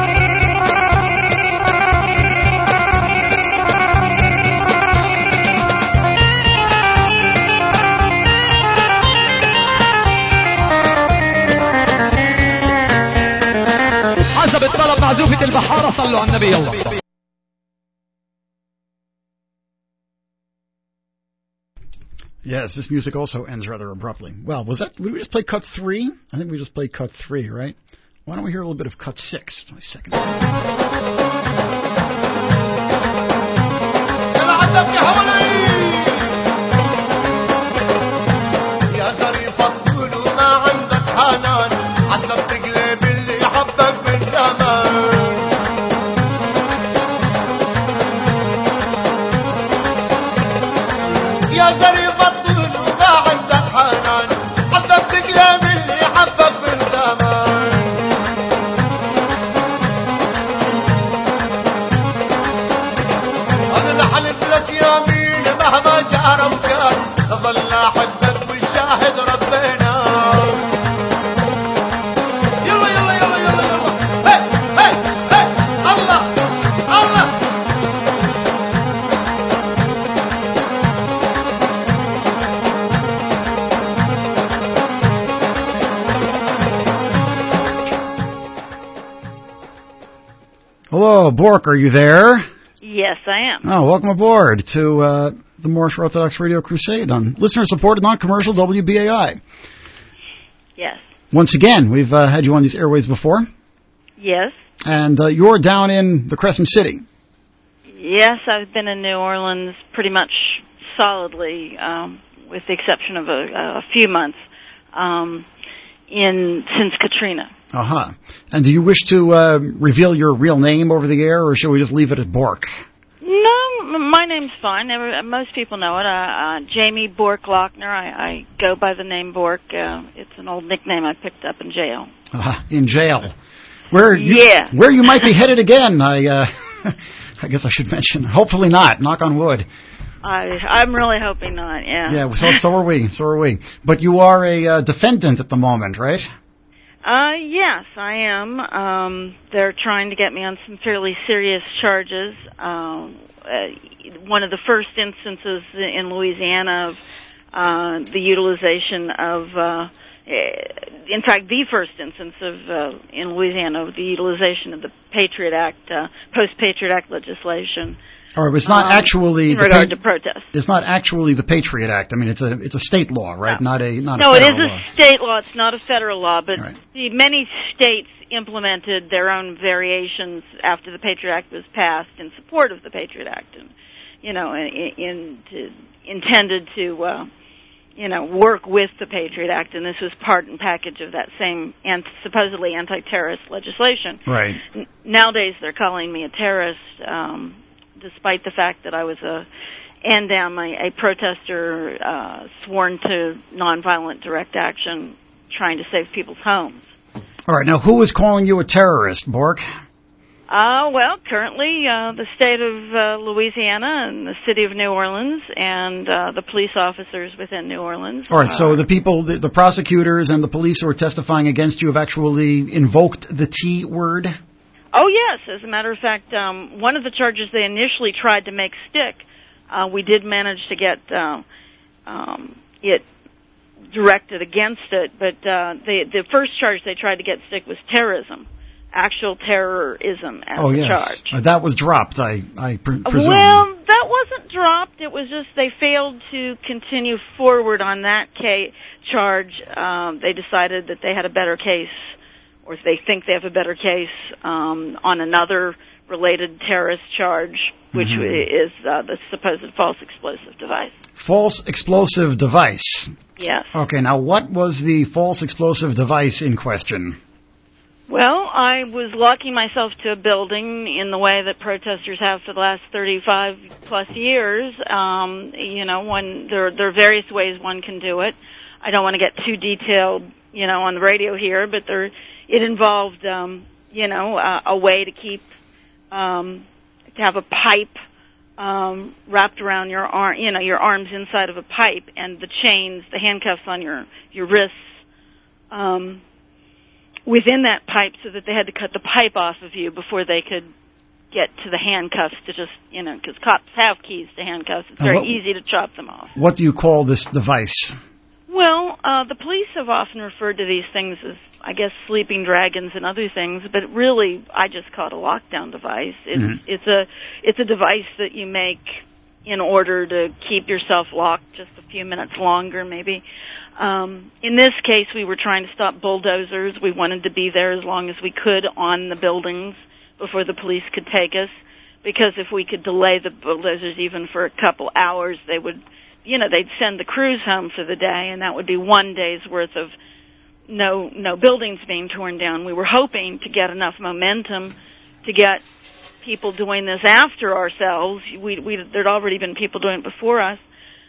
حسب الطلب معزوفة البحارة صلوا على النبي يلا. Yes, this music also ends rather abruptly. Well, did we just play cut 3? I think we just played cut 3, right? Why don't we hear a little bit of cut 6? My second. يا ظريف الطول وما عندك حنان، عذبت قلب اللي حبك من زمان. يا ظريف الطول وما عندك حنان، عذبت قلب اللي حبك من زمان. Hello, Bork, are you there? Yes, I am. Oh, welcome aboard to the Moorish Orthodox Radio Crusade on listener-supported, non-commercial WBAI. Yes. Once again, we've had you on these airways before. Yes. And you're down in the Crescent City. Yes, I've been in New Orleans pretty much solidly, with the exception of a few months, since Katrina. Uh-huh. And do you wish to reveal your real name over the air, or shall we just leave it at Bork? No, my name's fine. Most people know it. Jamie Bork Lochner. I go by the name Bork. It's an old nickname I picked up in jail. In jail. Where you might be headed again, I guess I should mention. Hopefully not. Knock on wood. I'm really hoping not, yeah. Yeah, so are we. But you are a defendant at the moment, right? Yes, I am. They're trying to get me on some fairly serious charges. One of the first instances in Louisiana of the utilization of, in fact, the first instance of in Louisiana of the utilization of the Patriot Act, post-Patriot Act legislation. Or it's not actually in regard to protests. It's not actually the Patriot Act. I mean, it's a state law, right? No. Not a federal law. No, it is law. a state law. It's not a federal law. But right. Many states implemented their own variations after the Patriot Act was passed in support of the Patriot Act, and intended to work with the Patriot Act. And this was part and package of that same supposedly anti-terrorist legislation. Right. Nowadays, they're calling me a terrorist. Despite the fact that I was a protester sworn to nonviolent direct action, trying to save people's homes. All right. Now, who is calling you a terrorist, Bork? Well, currently the state of Louisiana and the city of New Orleans and the police officers within New Orleans. All right. So the people, the prosecutors and the police who are testifying against you have actually invoked the T word? Oh, yes. As a matter of fact, one of the charges they initially tried to make stick, we did manage to get it directed against it, but the first charge they tried to get stick was terrorism, actual terrorism as a charge. That was dropped, I presume. Well, that wasn't dropped. It was just they failed to continue forward on that charge. They decided that they had a better case, or if they think they have a better case on another related terrorist charge, which is the supposed false explosive device. False explosive device? Yes. Okay, now what was the false explosive device in question? Well, I was locking myself to a building in the way that protesters have for the last 35-plus years. When there are various ways one can do it. I don't want to get too detailed, on the radio here, but it involved, a way to keep, to have a pipe wrapped around your arm, your arms inside of a pipe, and the chains, the handcuffs on your wrists within that pipe, so that they had to cut the pipe off of you before they could get to the handcuffs to just, because cops have keys to handcuffs. It's very easy to chop them off. What do you call this device? Well, the police have often referred to these things as, I guess, sleeping dragons and other things, but really, I just call it a lockdown device. It's a device that you make in order to keep yourself locked just a few minutes longer, maybe. In this case, we were trying to stop bulldozers. We wanted to be there as long as we could on the buildings before the police could take us, because if we could delay the bulldozers even for a couple hours, they would, they'd send the crews home for the day, and that would be one day's worth of no buildings being torn down. We were hoping to get enough momentum to get people doing this after ourselves. There'd already been people doing it before us.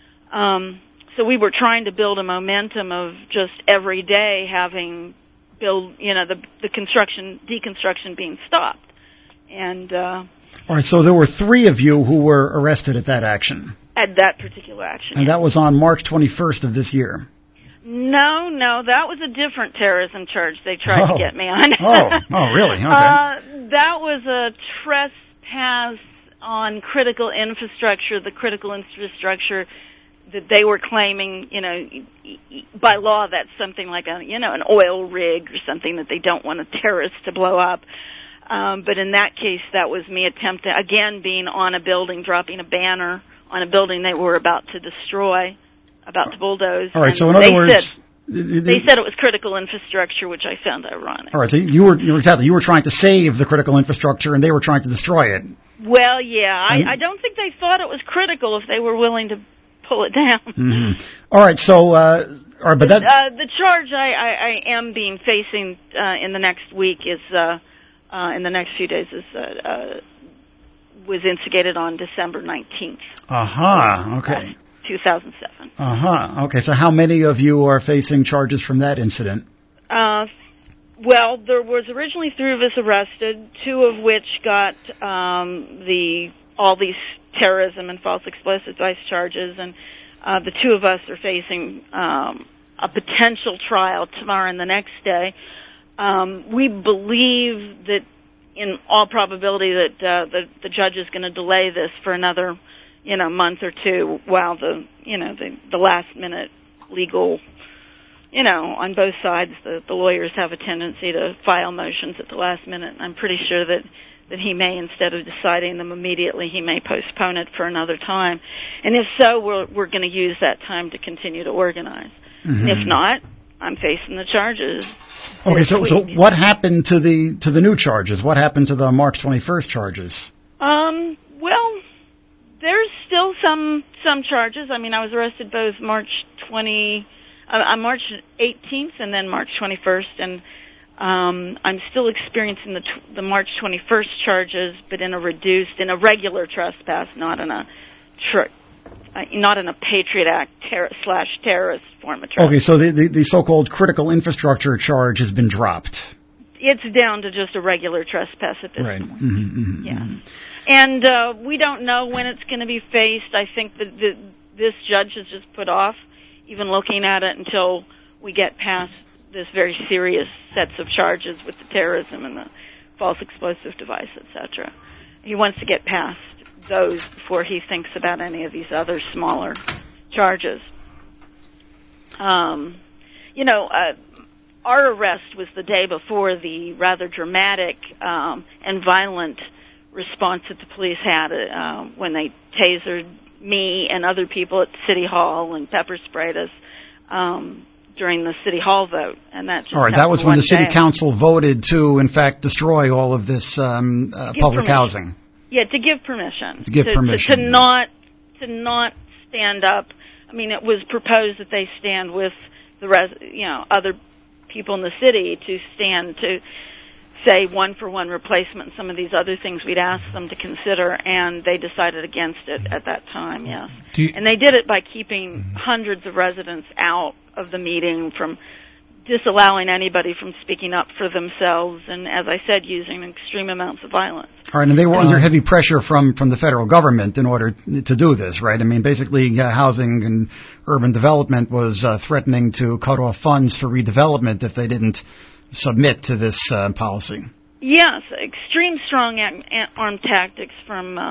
So we were trying to build a momentum of just every day having the deconstruction being stopped. And all right, so there were 3 of you who were arrested at that action. At that particular action. And that was on March 21st of this year. No, that was a different terrorism charge they tried to get me on. Oh, really? Okay. That was a trespass on critical infrastructure, the critical infrastructure that they were claiming, by law that's something like an oil rig or something that they don't want a terrorist to blow up. But in that case, that was me attempting, again, being on a building, dropping a banner on a building they were about to destroy, about to bulldoze. All right, so in other words... They said it was critical infrastructure, which I found ironic. All right, so you were trying to save the critical infrastructure, and they were trying to destroy it. Well, yeah, I don't think they thought it was critical if they were willing to pull it down. Mm-hmm. All right, so but that the charge I am being facing in the next week is in the next few days is was instigated on December 19th. Okay. 2007. Okay, so how many of you are facing charges from that incident? Well, there was originally 3 of us arrested, 2 of which got all these terrorism and false explosive device charges, and the 2 of us are facing a potential trial tomorrow and the next day. We believe that, in all probability, that the judge is going to delay this for another month or 2 while the last minute legal, on both sides, the lawyers have a tendency to file motions at the last minute. I'm pretty sure that he may, instead of deciding them immediately, he may postpone it for another time. And if so, we're going to use that time to continue to organize. Mm-hmm. If not, I'm facing the charges. Okay, so what happened to the new charges? What happened to the March 21st charges? Well, there's still some charges. I mean, I was arrested both March 18th and then March 21st, and I'm still experiencing the March 21st charges, but in a regular trespass, not in a Patriot Act /terrorist form of trespass. Okay, so the so-called critical infrastructure charge has been dropped. It's down to just a regular trespass at this point. Mm-hmm, mm-hmm, yeah. Mm-hmm. And we don't know when it's going to be faced. I think that this judge has just put off even looking at it until we get past this very serious sets of charges with the terrorism and the false explosive device, etc. He wants to get past those before he thinks about any of these other smaller charges. Our arrest was the day before the rather dramatic and violent response that the police had when they tasered me and other people at City Hall and pepper sprayed us during the City Hall vote. And that just that was when the City Council voted to, in fact, destroy all of this public housing. Yeah, to give permission. To not stand up. I mean, it was proposed that they stand with the other people in the city to stand to say one-for-one replacement and some of these other things we'd asked them to consider, and they decided against it at that time, yes. And they did it by keeping hundreds of residents out of the meeting, from disallowing anybody from speaking up for themselves, and, as I said, using extreme amounts of violence. All right, and they were under heavy pressure from the federal government in order to do this, right? I mean, basically, housing and urban development was threatening to cut off funds for redevelopment if they didn't submit to this policy. Yes, extreme strong-arm tactics from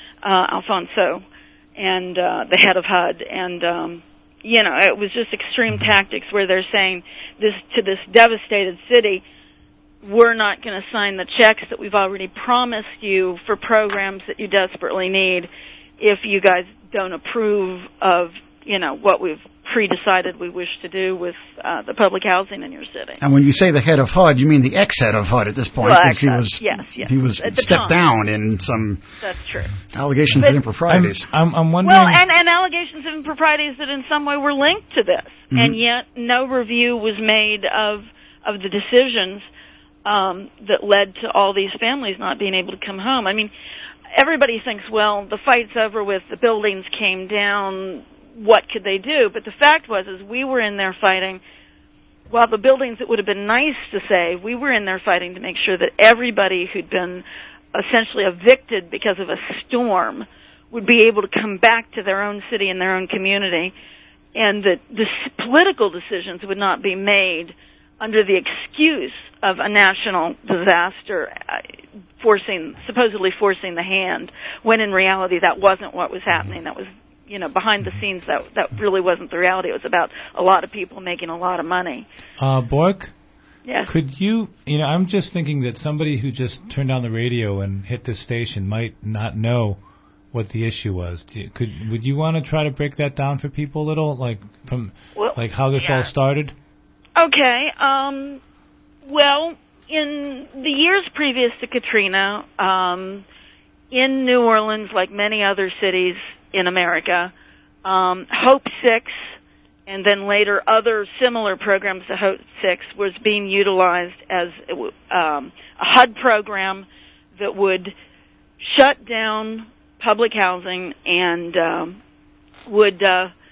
Alfonso and the head of HUD, and it was just extreme tactics where they're saying to this devastated city, we're not going to sign the checks that we've already promised you for programs that you desperately need if you guys don't approve of, what we've pre-decided we wish to do with the public housing in your city. And when you say the head of HUD, you mean the ex-head of HUD at this point, because he was stepped down in some allegations of improprieties. I'm wondering... Well, and allegations of improprieties that in some way were linked to this, and yet no review was made of the decisions that led to all these families not being able to come home. I mean, everybody thinks, well, the fight's over with, the buildings came down, what could they do? But the fact was, we were in there fighting, while the buildings, it would have been nice to say, we were in there fighting to make sure that everybody who'd been essentially evicted because of a storm would be able to come back to their own city and their own community, and that the political decisions would not be made under the excuse of a national disaster supposedly forcing the hand, when in reality that wasn't what was happening. That was behind the scenes, that really wasn't the reality. It was about a lot of people making a lot of money. Bork, Yes. Could you know, I'm just thinking that somebody who just turned on the radio and hit this station might not know what the issue was. Would you want to try to break that down for people a little, like how this all started? Okay. Well, in the years previous to Katrina, in New Orleans, like many other cities in America, Hope 6, and then later other similar programs to Hope 6, was being utilized as a HUD program that would shut down public housing and would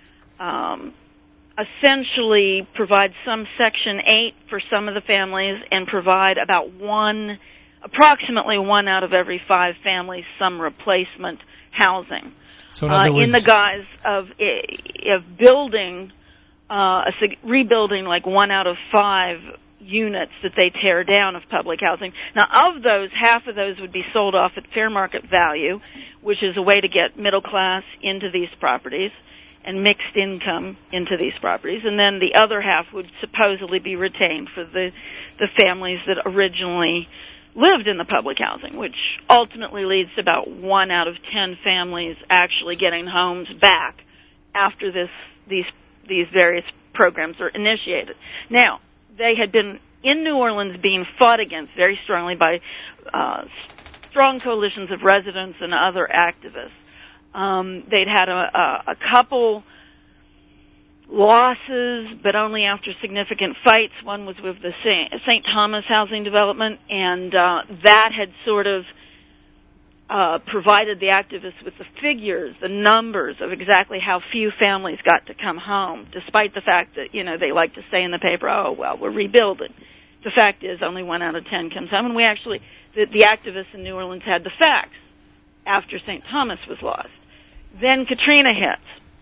essentially provide some Section 8 for some of the families and provide approximately 1 out of every 5 families some replacement housing. So in other words, in the guise of building, rebuilding like 1 out of 5 units that they tear down of public housing. Now, of those, half of those would be sold off at fair market value, which is a way to get middle class into these properties and mixed income into these properties. And then the other half would supposedly be retained for the families that originally lived in the public housing, which ultimately leads to about 1 out of 10 families actually getting homes back after these various programs are initiated. Now, they had been in New Orleans being fought against very strongly by strong coalitions of residents and other activists. They'd had a couple losses, but only after significant fights. One was with the St. Thomas housing development, and that had sort of provided the activists with the figures, the numbers of exactly how few families got to come home, despite the fact that, they like to say in the paper, oh, well, we're rebuilding. The fact is only 1 out of 10 comes home, and we actually, the activists in New Orleans had the facts after St. Thomas was lost. Then Katrina hits.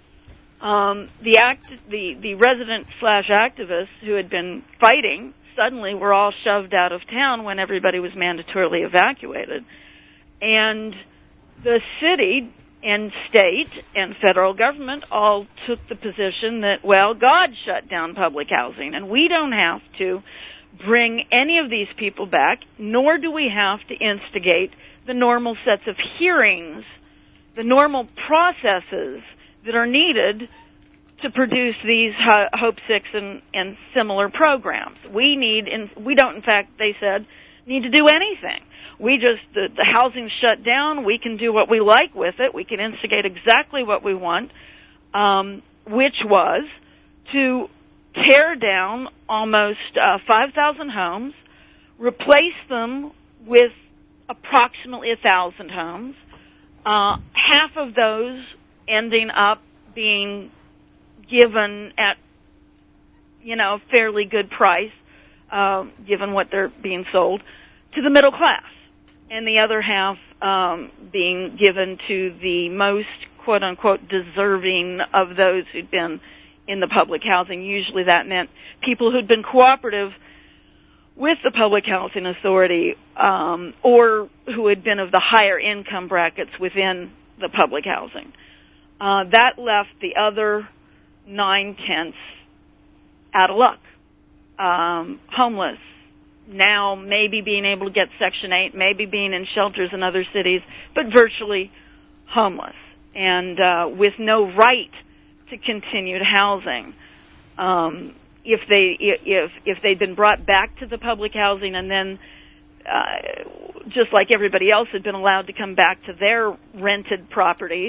The resident/activists who had been fighting suddenly were all shoved out of town when everybody was mandatorily evacuated. And the city and state and federal government all took the position that, well, God shut down public housing, and we don't have to bring any of these people back, nor do we have to instigate the normal sets of hearings, the normal processes that are needed to produce these Hope 6 and similar programs. We don't, in fact, they said, need to do anything. The housing's shut down. We can do what we like with it. We can instigate exactly what we want, which was to tear down almost 5,000 homes, replace them with approximately 1,000 homes, half of those ending up being given at, a fairly good price, given what they're being sold, to the middle class, and the other half being given to the most, quote-unquote, deserving of those who'd been in the public housing. Usually that meant people who'd been cooperative with the Public Housing Authority or who had been of the higher income brackets within the public housing. That left the other 9/10 out of luck, homeless, now maybe being able to get Section 8, maybe being in shelters in other cities, but virtually homeless and with no right to continued housing. If they'd been brought back to the public housing and then, just like everybody else, had been allowed to come back to their rented properties,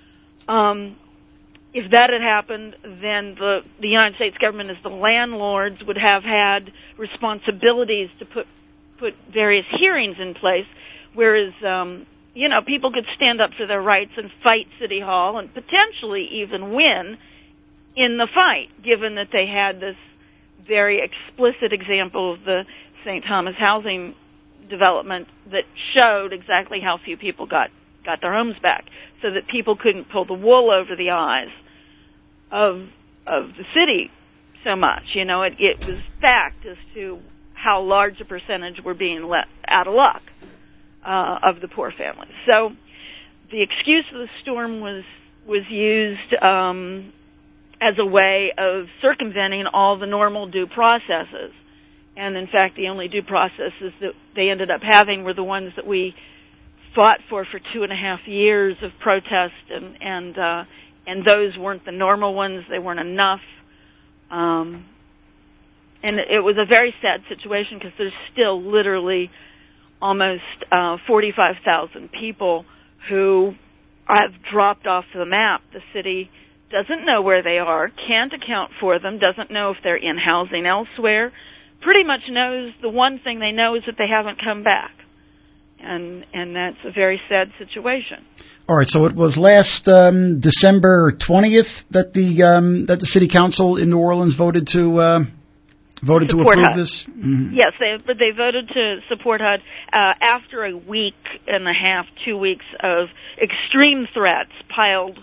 if that had happened, then the United States government, as the landlords, would have had responsibilities to put various hearings in place, whereas, people could stand up for their rights and fight City Hall and potentially even win in the fight, given that they had this very explicit example of the St. Thomas housing development that showed exactly how few people got their homes back, so that people couldn't pull the wool over the eyes of the city so much. It was fact as to how large a percentage were being let out of luck of the poor families. So the excuse of the storm was used as a way of circumventing all the normal due processes And in fact, the only due processes that they ended up having were the ones that we fought for 2.5 years of protest, and those weren't the normal ones. They weren't enough. And it was a very sad situation because there's still literally almost 45,000 people who have dropped off the map. The city doesn't know where they are, can't account for them, doesn't know if they're in housing elsewhere, pretty much knows the one thing they know is that they haven't come back. And that's a very sad situation. All right, so it was last December 20th that the city council in New Orleans voted to approve HUD. this. Mm-hmm. Yes, they voted to support HUD after a week and a half, 2 weeks of extreme threats piled.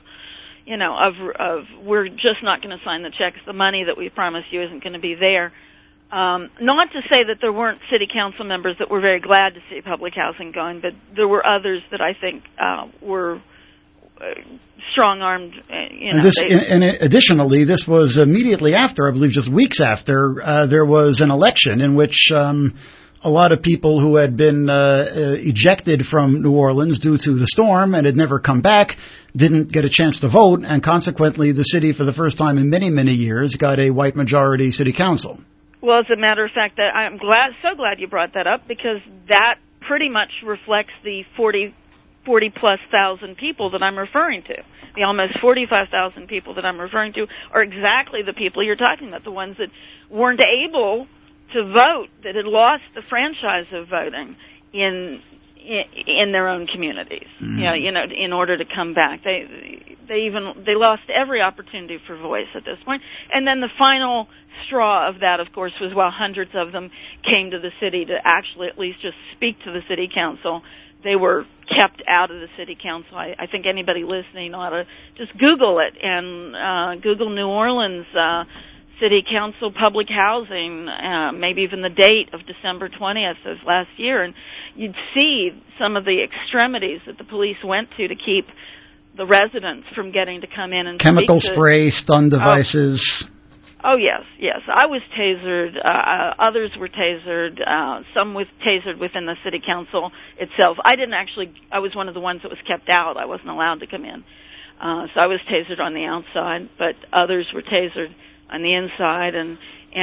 Of we're just not going to sign the checks. The money that we promised you isn't going to be there. Not to say that there weren't city council members that were very glad to see public housing going, but there were others that I think were strong-armed. And additionally, this was immediately after, I believe just weeks after, there was an election in which a lot of people who had been ejected from New Orleans due to the storm and had never come back didn't get a chance to vote, and consequently the city, for the first time in many, many years, got a white majority city council. Well, as a matter of fact, I'm so glad you brought that up, because that pretty much reflects the 40-plus thousand people that I'm referring to. The almost 45,000 people that I'm referring to are exactly the people you're talking about, the ones that weren't able to vote, that had lost the franchise of voting in their own communities. Mm-hmm. In order to come back, they lost every opportunity for voice at this point. And then the final straw of that, of course, was while hundreds of them came to the city to actually at least just speak to the city council, they were kept out of the city council. I think anybody listening ought to just Google it and Google New Orleans City Council public housing, maybe even the date of December 20th of last year, and you'd see some of the extremities that the police went to keep the residents from getting to come in and chemical spray, stun devices. Oh, yes. I was tasered. Others were tasered. Some tasered within the city council itself. I was one of the ones that was kept out. I wasn't allowed to come in. So I was tasered on the outside, but others were tasered on the inside, and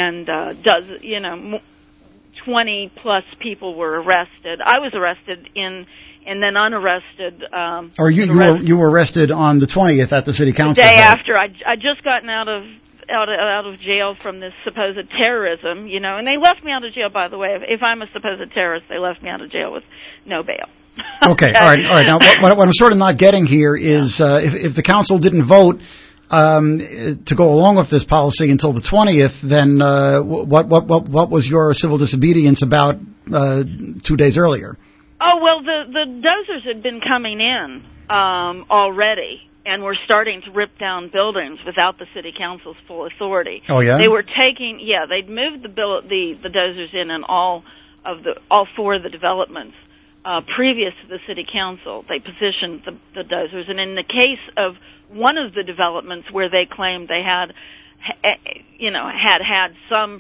20 plus people were arrested. I was arrested and then unarrested. Or you were arrested on the 20th at the city council. The day after. I just gotten out of jail from this supposed terrorism, and they left me out of jail, by the way. If I'm a supposed terrorist, they left me out of jail with no bail. Okay, all right. Now, what I'm sort of not getting here is if the council didn't vote to go along with this policy until the 20th, then what was your civil disobedience about 2 days earlier? Oh, well, the dozers had been coming in already, and were starting to rip down buildings without the city council's full authority. Oh, yeah? They were they'd moved the dozers in all four of the developments previous to the city council. They positioned the dozers, and in the case of one of the developments where they claimed they had some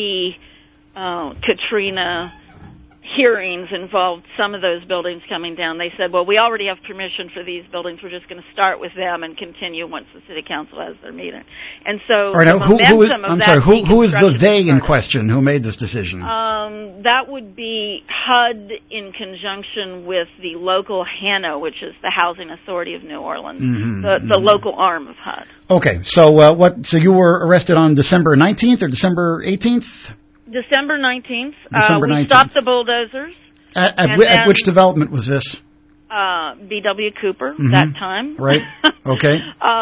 pre-Katrina hearings involved some of those buildings coming down, they said, well, we already have permission for these buildings. We're just going to start with them and continue once the city council has their meeting. And so right, now, who is the they in question who made this decision? That would be HUD in conjunction with the local HANO, which is the Housing Authority of New Orleans, the local arm of HUD. Okay, so so you were arrested on December 19th or December 18th? December 19th. We stopped the bulldozers. At which development was this? B.W. Cooper, that time. Right. Okay.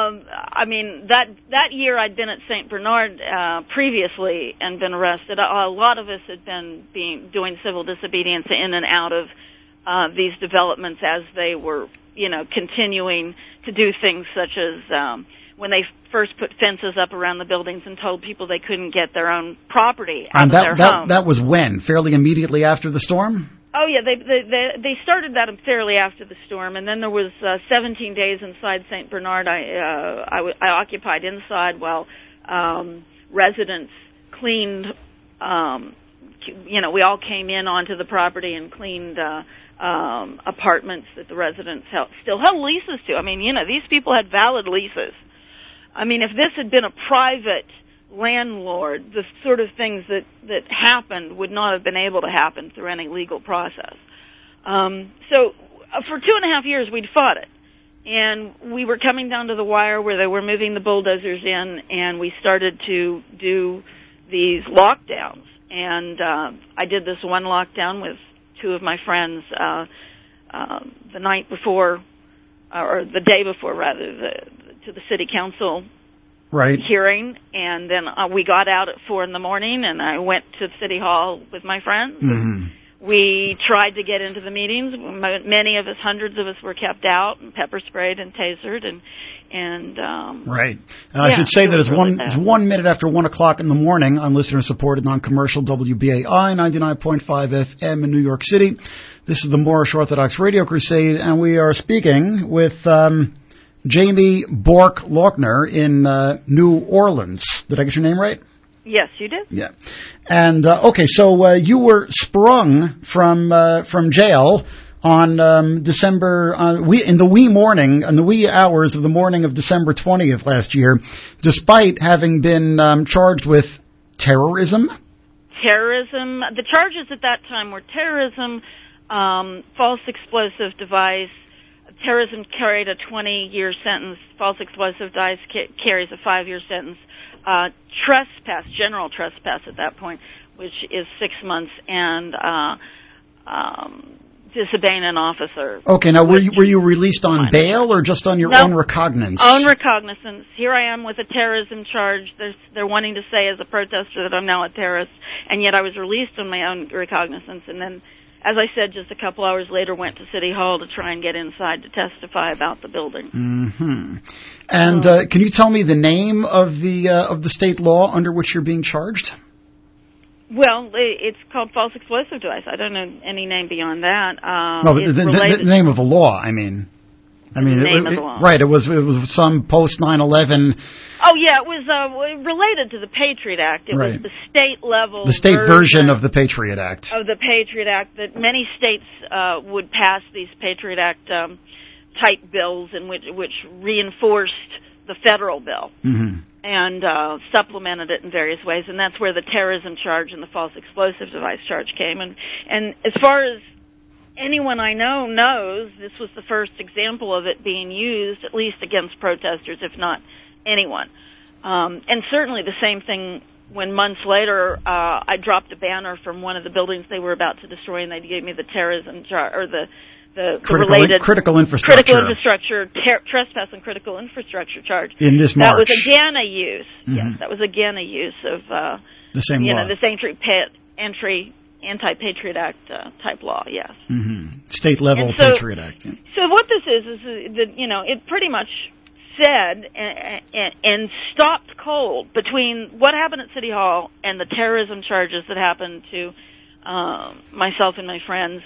That year I'd been at St. Bernard previously and been arrested. A lot of us had been doing civil disobedience in and out of these developments as they were, continuing to do things such as when they first put fences up around the buildings and told people they couldn't get their own property out of their home. That was when? Fairly immediately after the storm? Oh, yeah. They started that fairly after the storm, and then there was 17 days inside St. Bernard. I occupied inside while residents cleaned we all came in onto the property and cleaned apartments that the residents still held leases to. I mean, these people had valid leases. I mean, if this had been a private landlord, the sort of things that happened would not have been able to happen through any legal process. So for 2.5 years, we'd fought it. And we were coming down to the wire where they were moving the bulldozers in, and we started to do these lockdowns. And I did this one lockdown with two of my friends the night before, or the day before, rather, to the city council hearing. And then we got out at 4 a.m, and I went to City Hall with my friends. Mm-hmm. We tried to get into the meetings. Many of us, hundreds of us, were kept out and pepper sprayed and tasered right. I should say that it's 1 minute after 1 o'clock in the morning on listener-supported, non-commercial WBAI 99.5 FM in New York City. This is the Moorish Orthodox Radio Crusade, and we are speaking with Jamie Bork-Lochner in New Orleans. Did I get your name right? Yes, you did. Yeah. And, okay, so you were sprung from jail on December, in the wee hours of the morning of December 20th last year, despite having been charged with terrorism? Terrorism. The charges at that time were terrorism, false explosive device. Terrorism carried a 20-year sentence. False explosive device carries a 5-year sentence. Trespass, general trespass at that point, which is 6 months, and disobeying an officer. Okay, now were you released on bail or just on your own recognizance? Own recognizance. Here I am with a terrorism charge. They're wanting to say as a protester that I'm now a terrorist, and yet I was released on my own recognizance, and then, as I said, just a couple hours later went to City Hall to try and get inside to testify about the building. Mm-hmm. And can you tell me the name of the state law under which you're being charged? Well, it's called false explosive device. I don't know any name beyond that. No, but the name of the law, I mean, the name of the law. Right, it was some post 9/11. Oh yeah, it was related to the Patriot Act. It was the state level. The state version of the Patriot Act. Of the Patriot Act, that many states would pass these Patriot Act type bills, in which reinforced the federal bill. Mm-hmm. And supplemented it in various ways, and that's where the terrorism charge and the false explosive device charge came. And as far as anyone I know knows, this was the first example of it being used, at least against protesters, if not anyone. And certainly the same thing when months later I dropped a banner from one of the buildings they were about to destroy, and they gave me the terrorism charge, or the related critical infrastructure, trespass and critical infrastructure charge. In this March. That was again a use. Mm-hmm. Yes, that was again a use of the same law. This anti-Patriot Act type law. Yes. Mm-hmm. State level Patriot Act. Yeah. So what this is that it pretty much said and stopped cold between what happened at City Hall and the terrorism charges that happened to myself and my friends.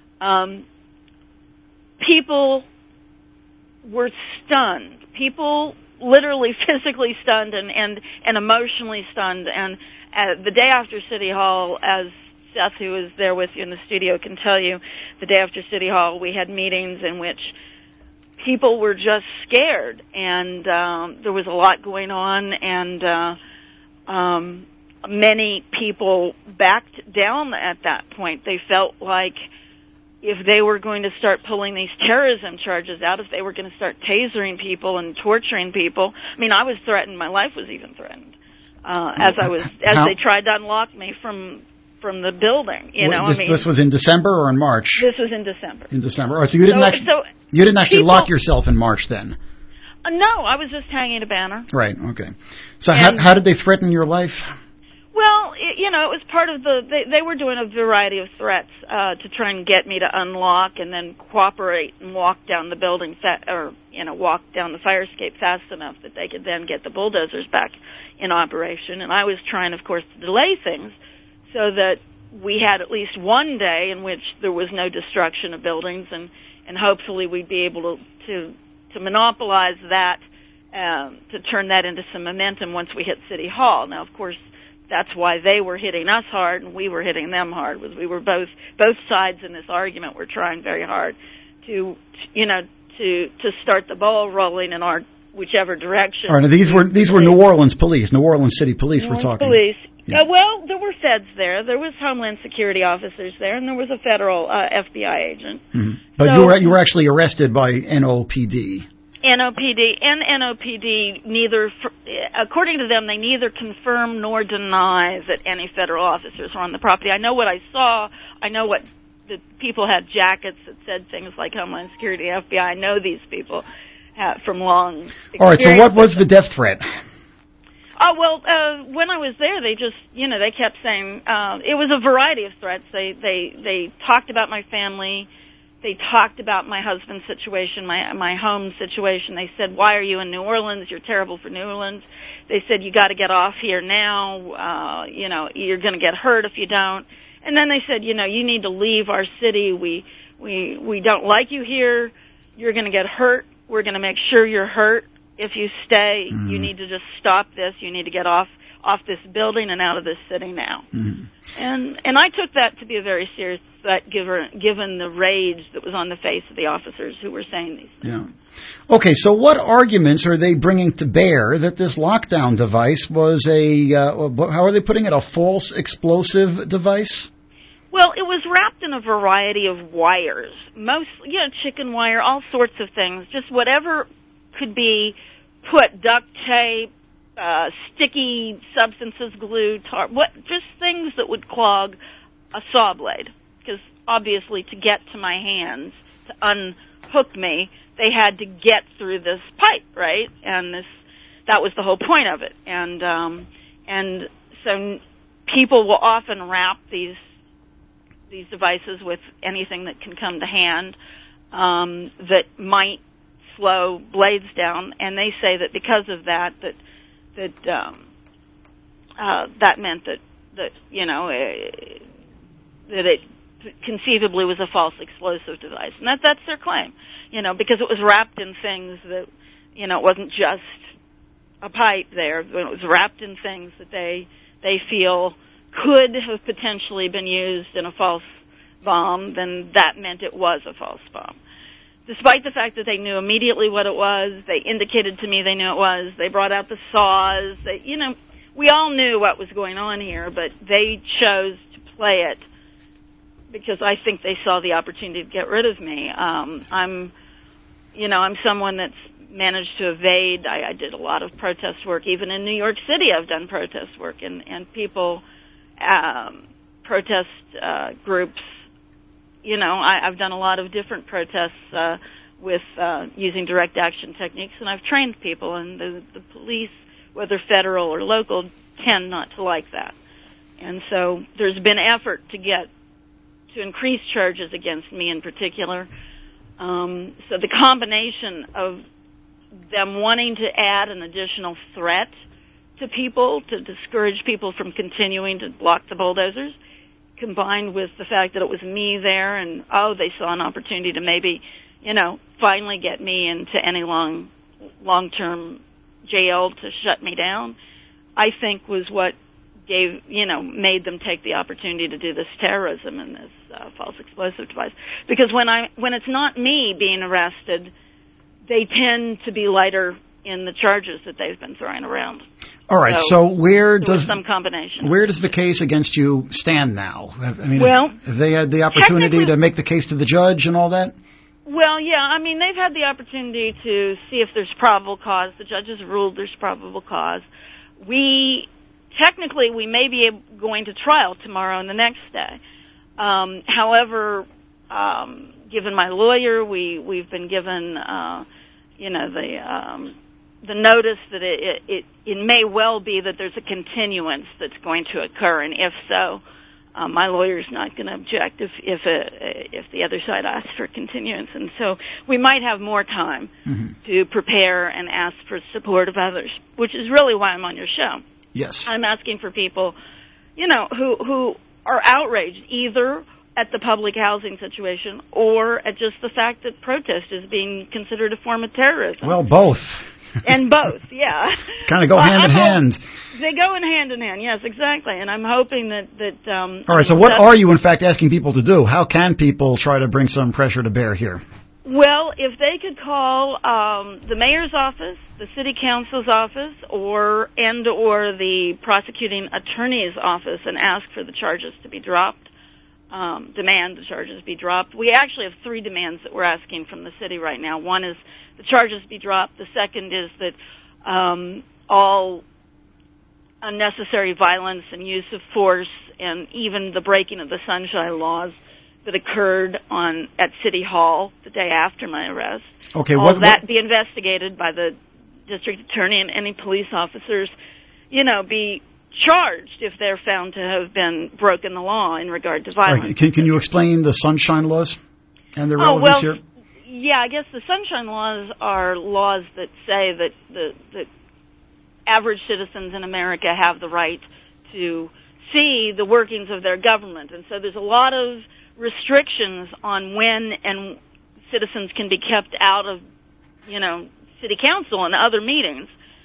People were stunned. People literally physically stunned and emotionally stunned. And the day after City Hall, as Seth, who is there with you in the studio, can tell you, the day after City Hall, we had meetings in which people were just scared. And there was a lot going on, and many people backed down at that point. They felt like if they were going to start pulling these terrorism charges out, if they were going to start tasering people and torturing people, I mean, I was threatened. My life was even threatened as they tried to unlock me from the building. This was in December or in March? This was in December. In December. All right, so you didn't actually lock yourself in March then? No, I was just hanging a banner. Right. Okay. So how did they threaten your life? Well, it was part of they were doing a variety of threats to try and get me to unlock and then cooperate and walk down the building, walk down the fire escape fast enough that they could then get the bulldozers back in operation. And I was trying, of course, to delay things so that we had at least one day in which there was no destruction of buildings, and hopefully we'd be able to monopolize that, to turn that into some momentum once we hit City Hall. Now, of course, that's why they were hitting us hard and we were hitting them hard. Was we were both sides in this argument were trying very hard to start the ball rolling in our whichever direction. All right, now these were New Orleans police, New Orleans City Police. We're talking. Police. Yeah. Well, there were feds there. There was Homeland Security officers there, and there was a federal FBI agent. Mm-hmm. But you were actually arrested by NOPD. NOPD neither, according to them, they neither confirm nor deny that any federal officers were on the property. I know what I saw. I know what the people had jackets that said things like Homeland Security, FBI. I know these people from long experience. All right, so what was the death threat? Oh, well, when I was there, they just, they kept saying, it was a variety of threats. They talked about my family. They talked about my husband's situation, my home situation. They said, why are you in New Orleans? You're terrible for New Orleans. They said, you got to get off here now. You're going to get hurt if you don't. And then they said, you need to leave our city. We don't like you here. You're going to get hurt. We're going to make sure you're hurt. If you stay, you need to just stop this. You need to get off this building and out of this city now. Mm-hmm. And I took that to be a very serious threat, given the rage that was on the face of the officers who were saying these things. Yeah. Okay, so what arguments are they bringing to bear that this lockdown device was how are they putting it, a false explosive device? Well, it was wrapped in a variety of wires, mostly, chicken wire, all sorts of things, just whatever could be put, duct tape, sticky substances, glue, tar, just things that would clog a saw blade. Because obviously, to get to my hands, to unhook me, they had to get through this pipe, right? And that was the whole point of it. And so people will often wrap these devices with anything that can come to hand that might slow blades down, and they say that because of that meant that it conceivably was a false explosive device, and that's their claim, because it was wrapped in things that, it wasn't just a pipe there, it was wrapped in things that they feel could have potentially been used in a false bomb, then that meant it was a false bomb. Despite the fact that they knew immediately what it was, they indicated to me they knew it was, they brought out the saws, we all knew what was going on here, but they chose to play it because I think they saw the opportunity to get rid of me. I'm someone that's managed to evade. I did a lot of protest work. Even in New York City, I've done protest work, and people, protest groups, I've done a lot of different protests with using direct action techniques, and I've trained people, and the police, whether federal or local, tend not to like that. And so there's been effort to increase charges against me in particular. So the combination of them wanting to add an additional threat to people, to discourage people from continuing to block the bulldozers, combined with the fact that it was me there and, they saw an opportunity to maybe, finally get me into any long-term jail to shut me down, I think was what made them take the opportunity to do this terrorism and this false explosive device. Because when it's not me being arrested, they tend to be lighter in the charges that they've been throwing around. All right, so where does some combination? Where does the case against you stand now? Have they had the opportunity to make the case to the judge and all that? Well, yeah, they've had the opportunity to see if there's probable cause. The judges ruled there's probable cause. We may be going to trial tomorrow and the next day. However, given my lawyer, we've been given, the notice that it may well be that there's a continuance that's going to occur, and if so, my lawyer's not going to object if the other side asks for continuance, and so we might have more time to prepare and ask for support of others, which is really why I'm on your show. Yes, I'm asking for people, who are outraged either at the public housing situation or at just the fact that protest is being considered a form of terrorism. Well, both. And both, yeah. Kind of go hand in hand. They go hand in hand, yes, exactly. And I'm hoping that all right, so what are you, in fact, asking people to do? How can people try to bring some pressure to bear here? Well, if they could call the mayor's office, the city council's office, or the prosecuting attorney's office and ask for the charges to be dropped, demand the charges be dropped. We actually have 3 demands that we're asking from the city right now. One is the charges be dropped. The second is that all unnecessary violence and use of force and even the breaking of the sunshine laws that occurred at City Hall the day after my arrest. Okay, all that be investigated by the district attorney and any police officers, be charged if they're found to have been broken the law in regard to violence. Right. Can you explain the sunshine laws and their relevance here? Yeah, I guess the sunshine laws are laws that say that the average citizens in America have the right to see the workings of their government. And so there's a lot of restrictions on when and citizens can be kept out of, city council and other meetings.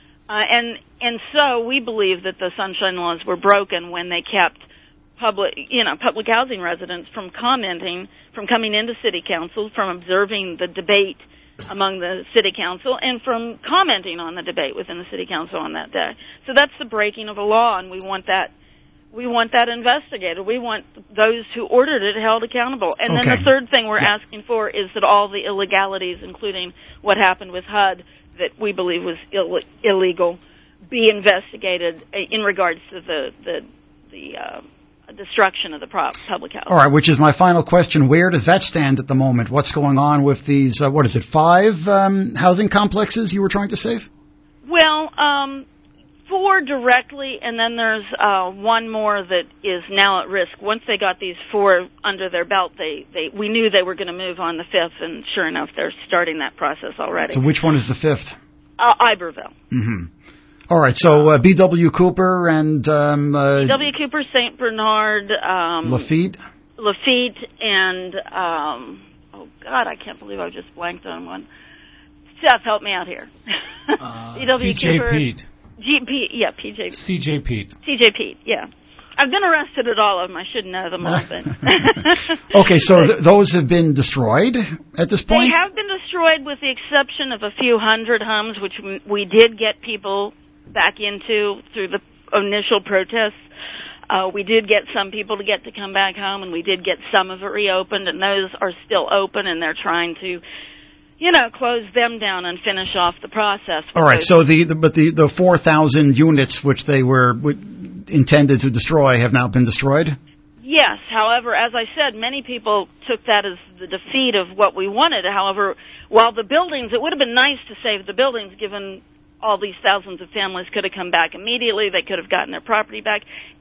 And so we believe that the sunshine laws were broken when they kept public housing residents from commenting, from coming into city council, from observing the debate among the city council, and from commenting on the debate within the city council on that day. So that's the breaking of a law, and we want that investigated. We want those who ordered it held accountable. And then the third thing we're asking for is that all the illegalities, including what happened with HUD, that we believe was illegal, be investigated in regards to the destruction of the public house. All right, which is my final question. Where does that stand at the moment? What's going on with these, 5 housing complexes you were trying to save? Well, 4 directly, and then there's one more that is now at risk. Once they got these 4 under their belt, we knew they were going to move on the 5th, and sure enough, they're starting that process already. So which one is the 5th? Iberville. Mm-hmm. All right, so B.W. Cooper and... B.W. Cooper, St. Bernard... Lafitte, and... oh, God, I can't believe I just blanked on one. Seth, help me out here. B.W. C.J. Pete. PJ. C.J. Pete. C.J. Pete, yeah. I've been arrested at all of them. I should know them all. But okay, so those have been destroyed at this point? They have been destroyed with the exception of a few hundred homes, which we did get people back into through the initial protests. We did get some people to come back home, and we did get some of it reopened, and those are still open, and they're trying to close them down and finish off the process. All right, so the 4,000 units which they were intended to destroy have now been destroyed? Yes. However, as I said, many people took that as the defeat of what we wanted. However, while the buildings, it would have been nice to save the buildings given all these thousands of families could have come back immediately. They could have gotten their property back,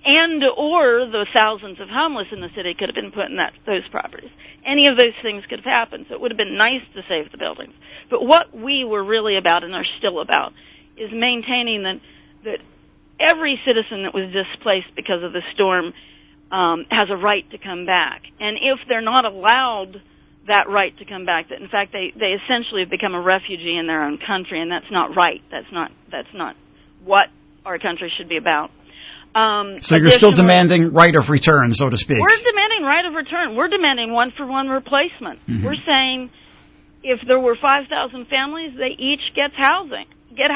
or the thousands of homeless in the city could have been put in those properties. Any of those things could have happened, so it would have been nice to save the buildings. But what we were really about, and are still about, is maintaining that every citizen that was displaced because of the storm has a right to come back. And if they're not allowed that right to come back, that in fact they essentially have become a refugee in their own country, and that's not right. That's not what our country should be about. So you're still demanding right of return, so to speak. We're demanding right of return. We're demanding one-for-one replacement. Mm-hmm. We're saying if there were 5,000 families, they each get housing.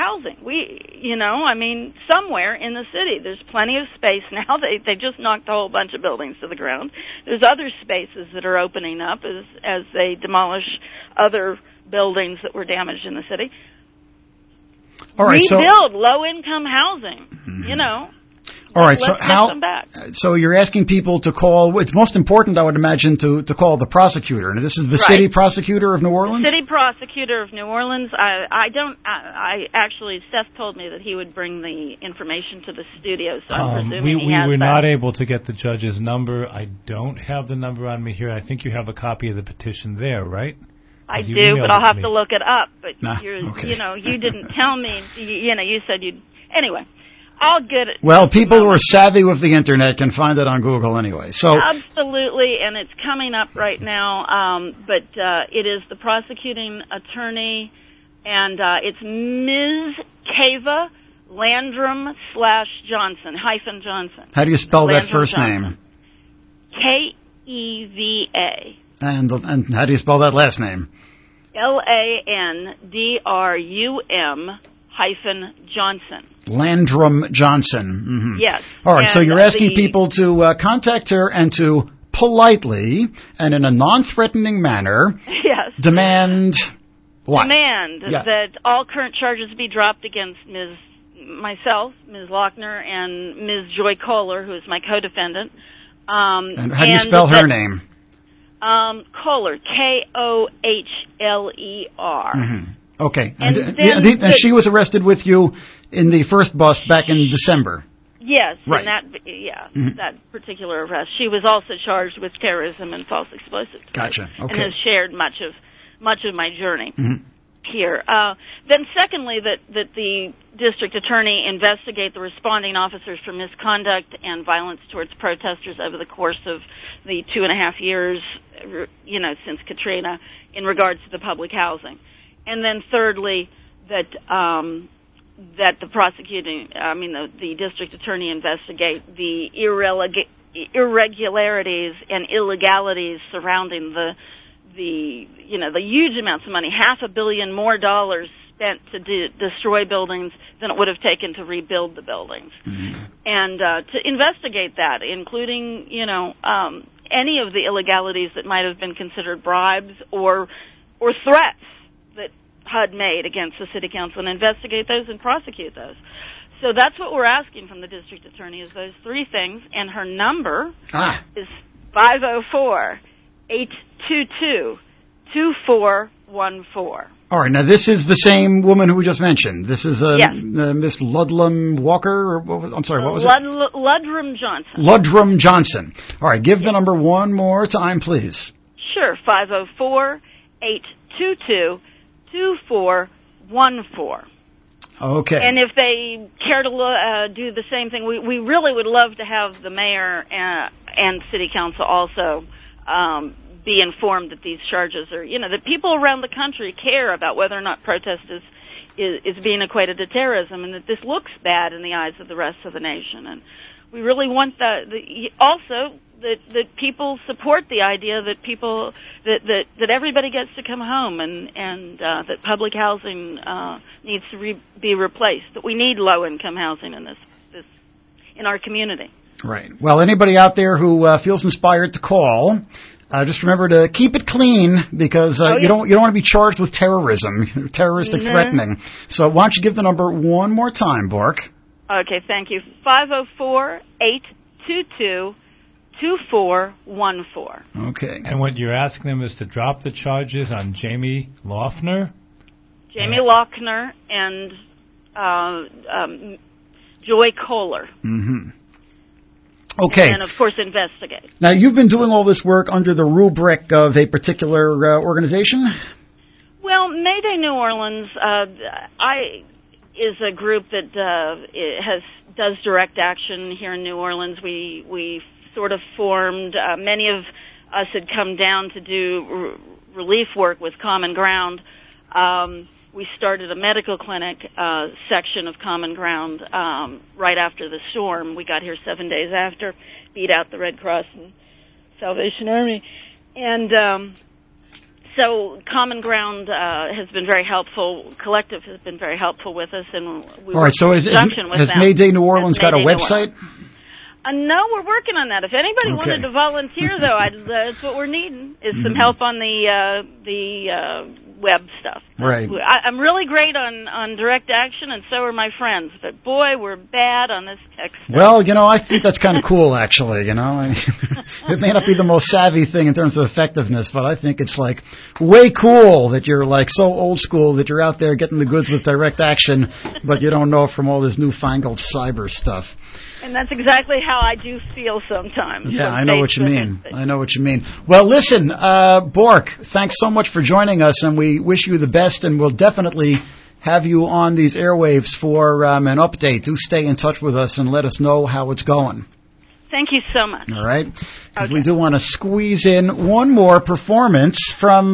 Somewhere in the city. There's plenty of space now. They just knocked a whole bunch of buildings to the ground. There's other spaces that are opening up as they demolish other buildings that were damaged in the city. All right, rebuild low-income housing, Mm-hmm. All right, so you're asking people to call, it's most important, I would imagine, to call the prosecutor. And this is the city prosecutor of New Orleans? City prosecutor of New Orleans. Actually, Seth told me that he would bring the information to the studio, so I'm presuming we were not able to get the judge's number. I don't have the number on me here. I think you have a copy of the petition there, right? I do, but I'll have to look it up. But you didn't tell me, you said you'd, anyway. I'll get it. Well, people who are savvy with the internet can find it on Google anyway. So absolutely, and it's coming up right now. But it is the prosecuting attorney, and it's Ms. Keva Landrum /Johnson -Johnson. How do you spell Landrum that first Johnson. name? Keva. And how do you spell that last name? LANDRUM-Johnson. Landrum Johnson. Mm-hmm. Yes. All right, so And you're asking people to contact her and to politely and in a non-threatening manner demand what? Demand that all current charges be dropped against myself, Ms. Lochner, and Ms. Joy Kohler, who is my co-defendant. And how do you spell her name? Kohler, Kohler. Mm-hmm. Okay. And she was arrested with you in the first bust back in December. Yes, right. That particular arrest. She was also charged with terrorism and false explosives. Gotcha. Okay. And has shared much of my journey here. Then secondly, that the district attorney investigate the responding officers for misconduct and violence towards protesters over the course of the 2.5 years, since Katrina, in regards to the public housing. And then thirdly, that the district attorney investigate the irregularities and illegalities surrounding the huge amounts of money, $500 million more spent to destroy buildings than it would have taken to rebuild the buildings, and to investigate that, including any of the illegalities that might have been considered bribes or threats that HUD made against the city council, and investigate those and prosecute those. So that's what we're asking from the district attorney, is those three things, and her number is 504-822-2414. All right, now this is the same woman who we just mentioned. This is Miss Ludlam Walker, or what was it? Ludrum Johnson. Ludrum Johnson. All right, give the number one more time, please. Sure, 504-822-2414. Okay. And if they care to do the same thing, we really would love to have the mayor and city council also be informed that these charges are, that people around the country care about whether or not protest is being equated to terrorism, and that this looks bad in the eyes of the rest of the nation. And we really want also that people support the idea that that everybody gets to come home, and that public housing needs to be replaced. That we need low-income housing in in our community. Right. Well, anybody out there who feels inspired to call, just remember to keep it clean, because you don't want to be charged with terrorism, terroristic threatening. So why don't you give the number one more time, Bork? Okay, thank you. 504-822-2414. Okay. And what you're asking them is to drop the charges on Jamie Lochner? Jamie Lochner and Joy Kohler. Mm-hmm. Okay. And, of course, investigate. Now, you've been doing all this work under the rubric of a particular organization? Well, Mayday New Orleans is a group that does direct action here in New Orleans. We sort of formed, many of us had come down to do relief work with Common Ground. We started a medical clinic section of Common Ground right after the storm. We got here 7 days after, beat out the Red Cross and Salvation Army. And so Common Ground has been very helpful. Collective has been very helpful with us. And we all right, so has Mayday New Orleans got a website? No, we're working on that. If anybody wanted to volunteer, though, that's what we're needing, is some help on the web stuff. Right. I'm really great on direct action, and so are my friends. But, boy, we're bad on this tech stuff. Well, I think that's kind of cool, actually, It may not be the most savvy thing in terms of effectiveness, but I think it's, way cool that you're, so old school that you're out there getting the goods with direct action, but you don't know from all this newfangled cyber stuff. And that's exactly how I do feel sometimes. Yeah, I know what you mean. Well, listen, Bork, thanks so much for joining us, and we wish you the best, and we'll definitely have you on these airwaves for an update. Do stay in touch with us and let us know how it's going. Thank you so much. All right. Okay. We do want to squeeze in one more performance from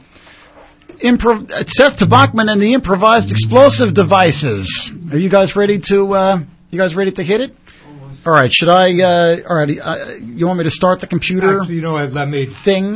Seth Bachman and the Improvised Explosive Devices. Are you guys ready to hit it? All right. Should I? All right. You want me to start the computer? Actually, let me thing.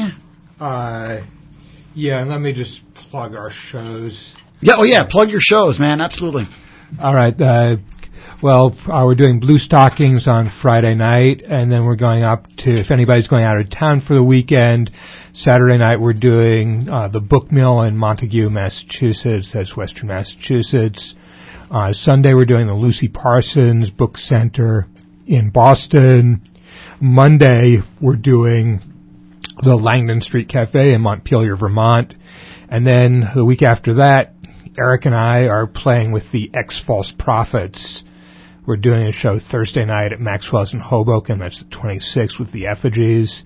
Yeah, let me just plug our shows. Yeah. Oh, yeah. Plug your shows, man. Absolutely. All right. We're doing Blue Stockings on Friday night, and then we're going up to, if anybody's going out of town for the weekend, Saturday night we're doing the Book Mill in Montague, Massachusetts. That's Western Massachusetts. Sunday we're doing the Lucy Parsons Book Center in Boston. Monday we're doing the Langdon Street Cafe in Montpelier, Vermont. And then the week after that, Eric and I are playing with the Ex-False Prophets. We're doing a show Thursday night at Maxwell's in Hoboken. That's the 26th with the Effigies.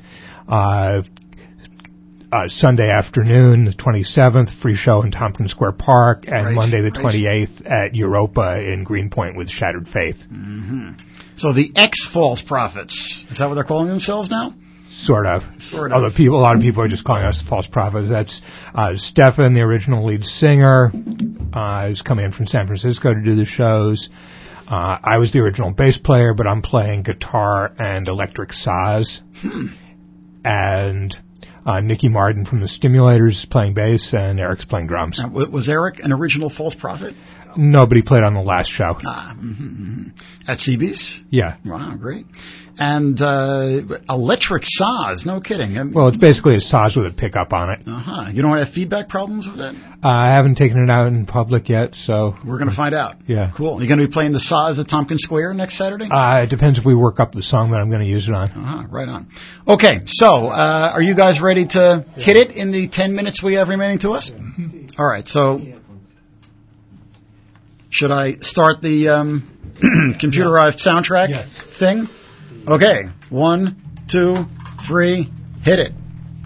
Sunday afternoon, the 27th, free show in Tompkins Square Park. And Monday the 28th at Europa in Greenpoint with Shattered Faith. Mm-hmm. So the Ex-False Prophets, is that what they're calling themselves now? Sort of. A lot of people are just calling us False Prophets. That's Stefan, the original lead singer, who's coming in from San Francisco to do the shows. I was the original bass player, but I'm playing guitar and electric saz. And Nikki Martin from the Stimulators is playing bass, and Eric's playing drums. Was Eric an original False Prophet? Nobody played on the last show. At CB's? Yeah. Wow, great. And electric saz, no kidding. Well, it's basically a saz with a pickup on it. You don't have feedback problems with that? I haven't taken it out in public yet, so... We're going to find out. Yeah. Cool. You're going to be playing the saz at Tompkins Square next Saturday? It depends if we work up the song that I'm going to use it on. Right on. Okay, so are you guys ready to hit it in the 10 minutes we have remaining to us? All right, so... Should I start the computerized soundtrack thing? Okay. 1, 2, 3, hit it.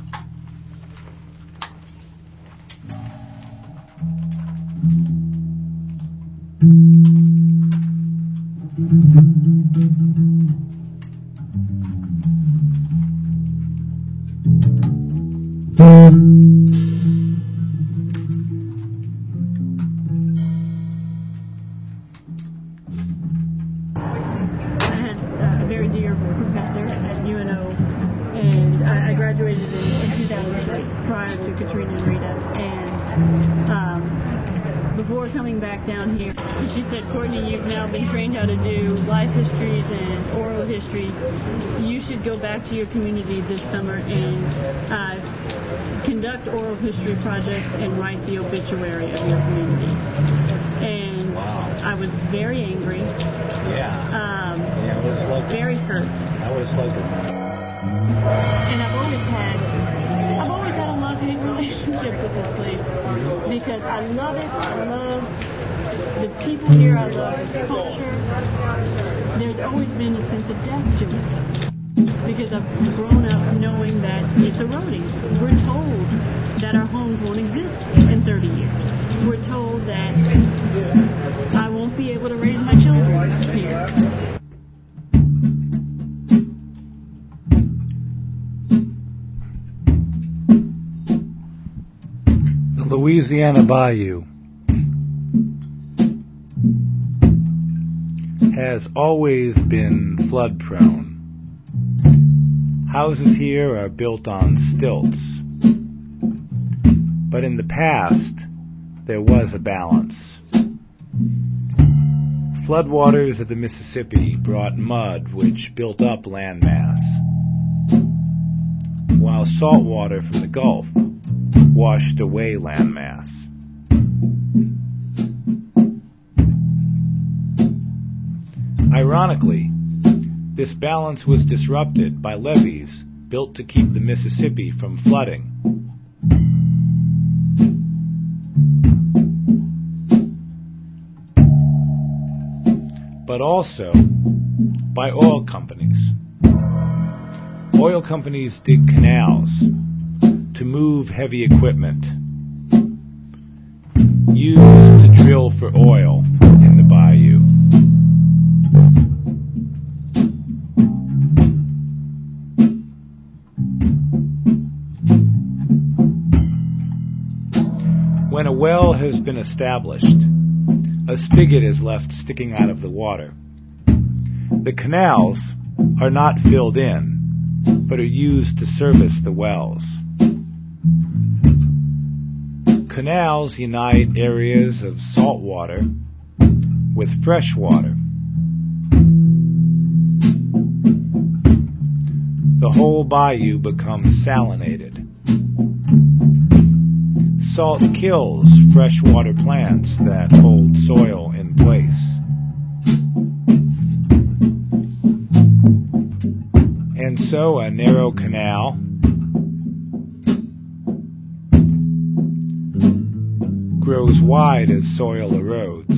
To your community this summer and conduct oral history projects and write the obituary of your community. And I was very angry. Very hurt. And I've always had a love-hate relationship with this place because I love it. I love the people here. I love this culture. There's always been a sense of death to it. Because I've grown up knowing that it's eroding. We're told that our homes won't exist in 30 years. We're told that I won't be able to raise my children here. The Louisiana Bayou has always been flood-prone. Houses here are built on stilts. But in the past, there was a balance. Floodwaters of the Mississippi brought mud which built up landmass, while salt water from the Gulf washed away landmass. Ironically, this balance was disrupted by levees built to keep the Mississippi from flooding. But also by oil companies. Oil companies dig canals to move heavy equipment used to drill for oil in the bayou. When a well has been established, a spigot is left sticking out of the water. The canals are not filled in, but are used to service the wells. Canals unite areas of salt water with fresh water. The whole bayou becomes salinated. Salt kills freshwater plants that hold soil in place. And so a narrow canal grows wide as soil erodes.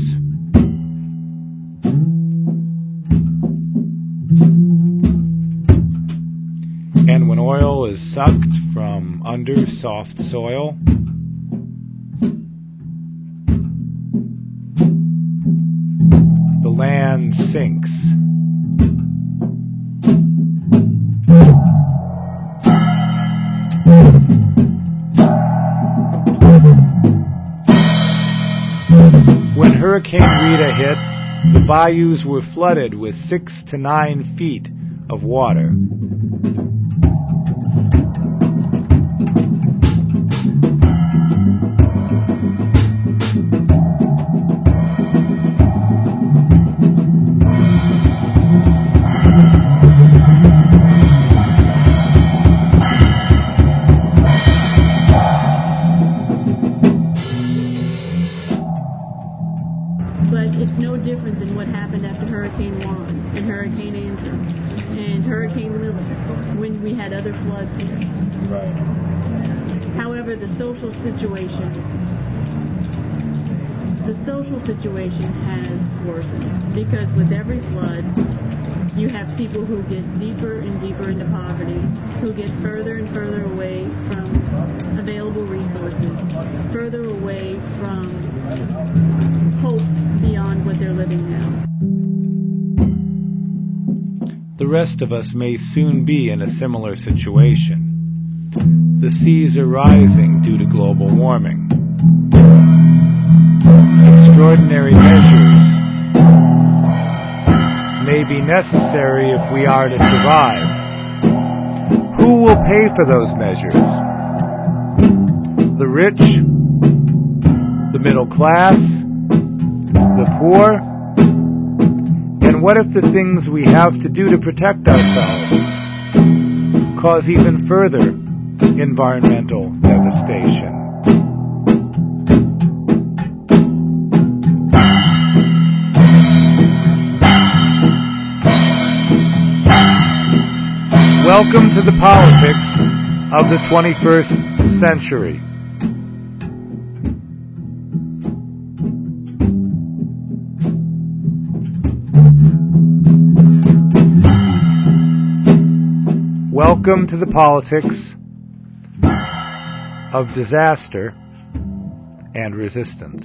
And when oil is sucked from under soft soil, the land sinks. When Hurricane Rita hit, the bayous were flooded with 6 to 9 feet of water. Situation has worsened because with every flood you have people who get deeper and deeper into poverty, who get further and further away from available resources, further away from hope beyond what they're living now. The rest of us may soon be in a similar situation. The seas are rising due to global warming. Extraordinary measures may be necessary if we are to survive. Who will pay for those measures? The rich? The middle class? The poor? And what if the things we have to do to protect ourselves cause even further environmental devastation? Welcome to the politics of the 21st century. Welcome to the politics of disaster and resistance.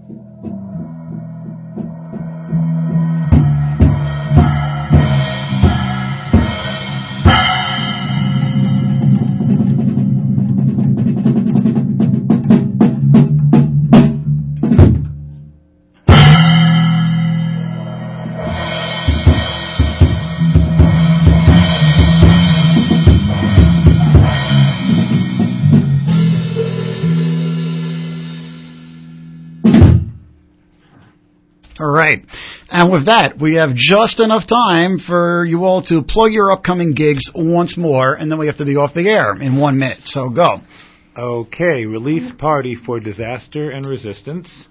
Right. And with that, we have just enough time for you all to plug your upcoming gigs once more, and then we have to be off the air in 1 minute. So go. Okay, release party for Disaster and Resistance,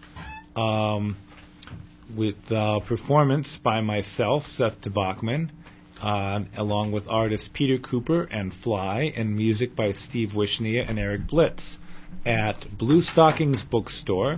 with performance by myself, Seth DeBachman, along with artists Peter Cooper and Fly, and music by Steve Wishnia and Eric Blitz at Blue Stockings Bookstore,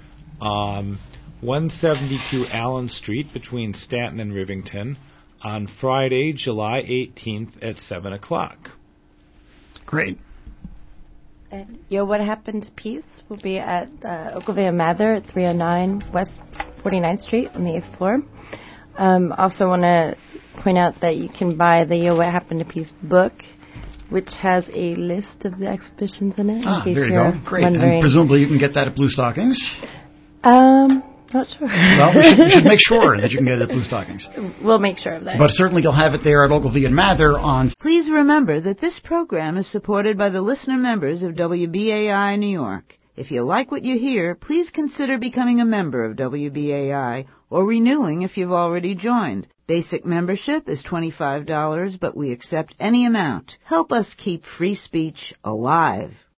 172 Allen Street between Stanton and Rivington, on Friday, July 18th at 7 o'clock. Great. And What Happened to Peace will be at Ogilvy and Mather at 309 West 49th Street on the 8th floor. Also want to point out that you can buy the What Happened to Peace book, which has a list of the exhibitions in it. There you go. Great. Wondering. And presumably you can get that at Blue Stockings? Not sure. Well, we should make sure that you can get it at Blue Stockings. We'll make sure of that. But certainly you'll have it there at Ogilvy and Mather on... Please remember that this program is supported by the listener members of WBAI New York. If you like what you hear, please consider becoming a member of WBAI or renewing if you've already joined. Basic membership is $25, but we accept any amount. Help us keep free speech alive.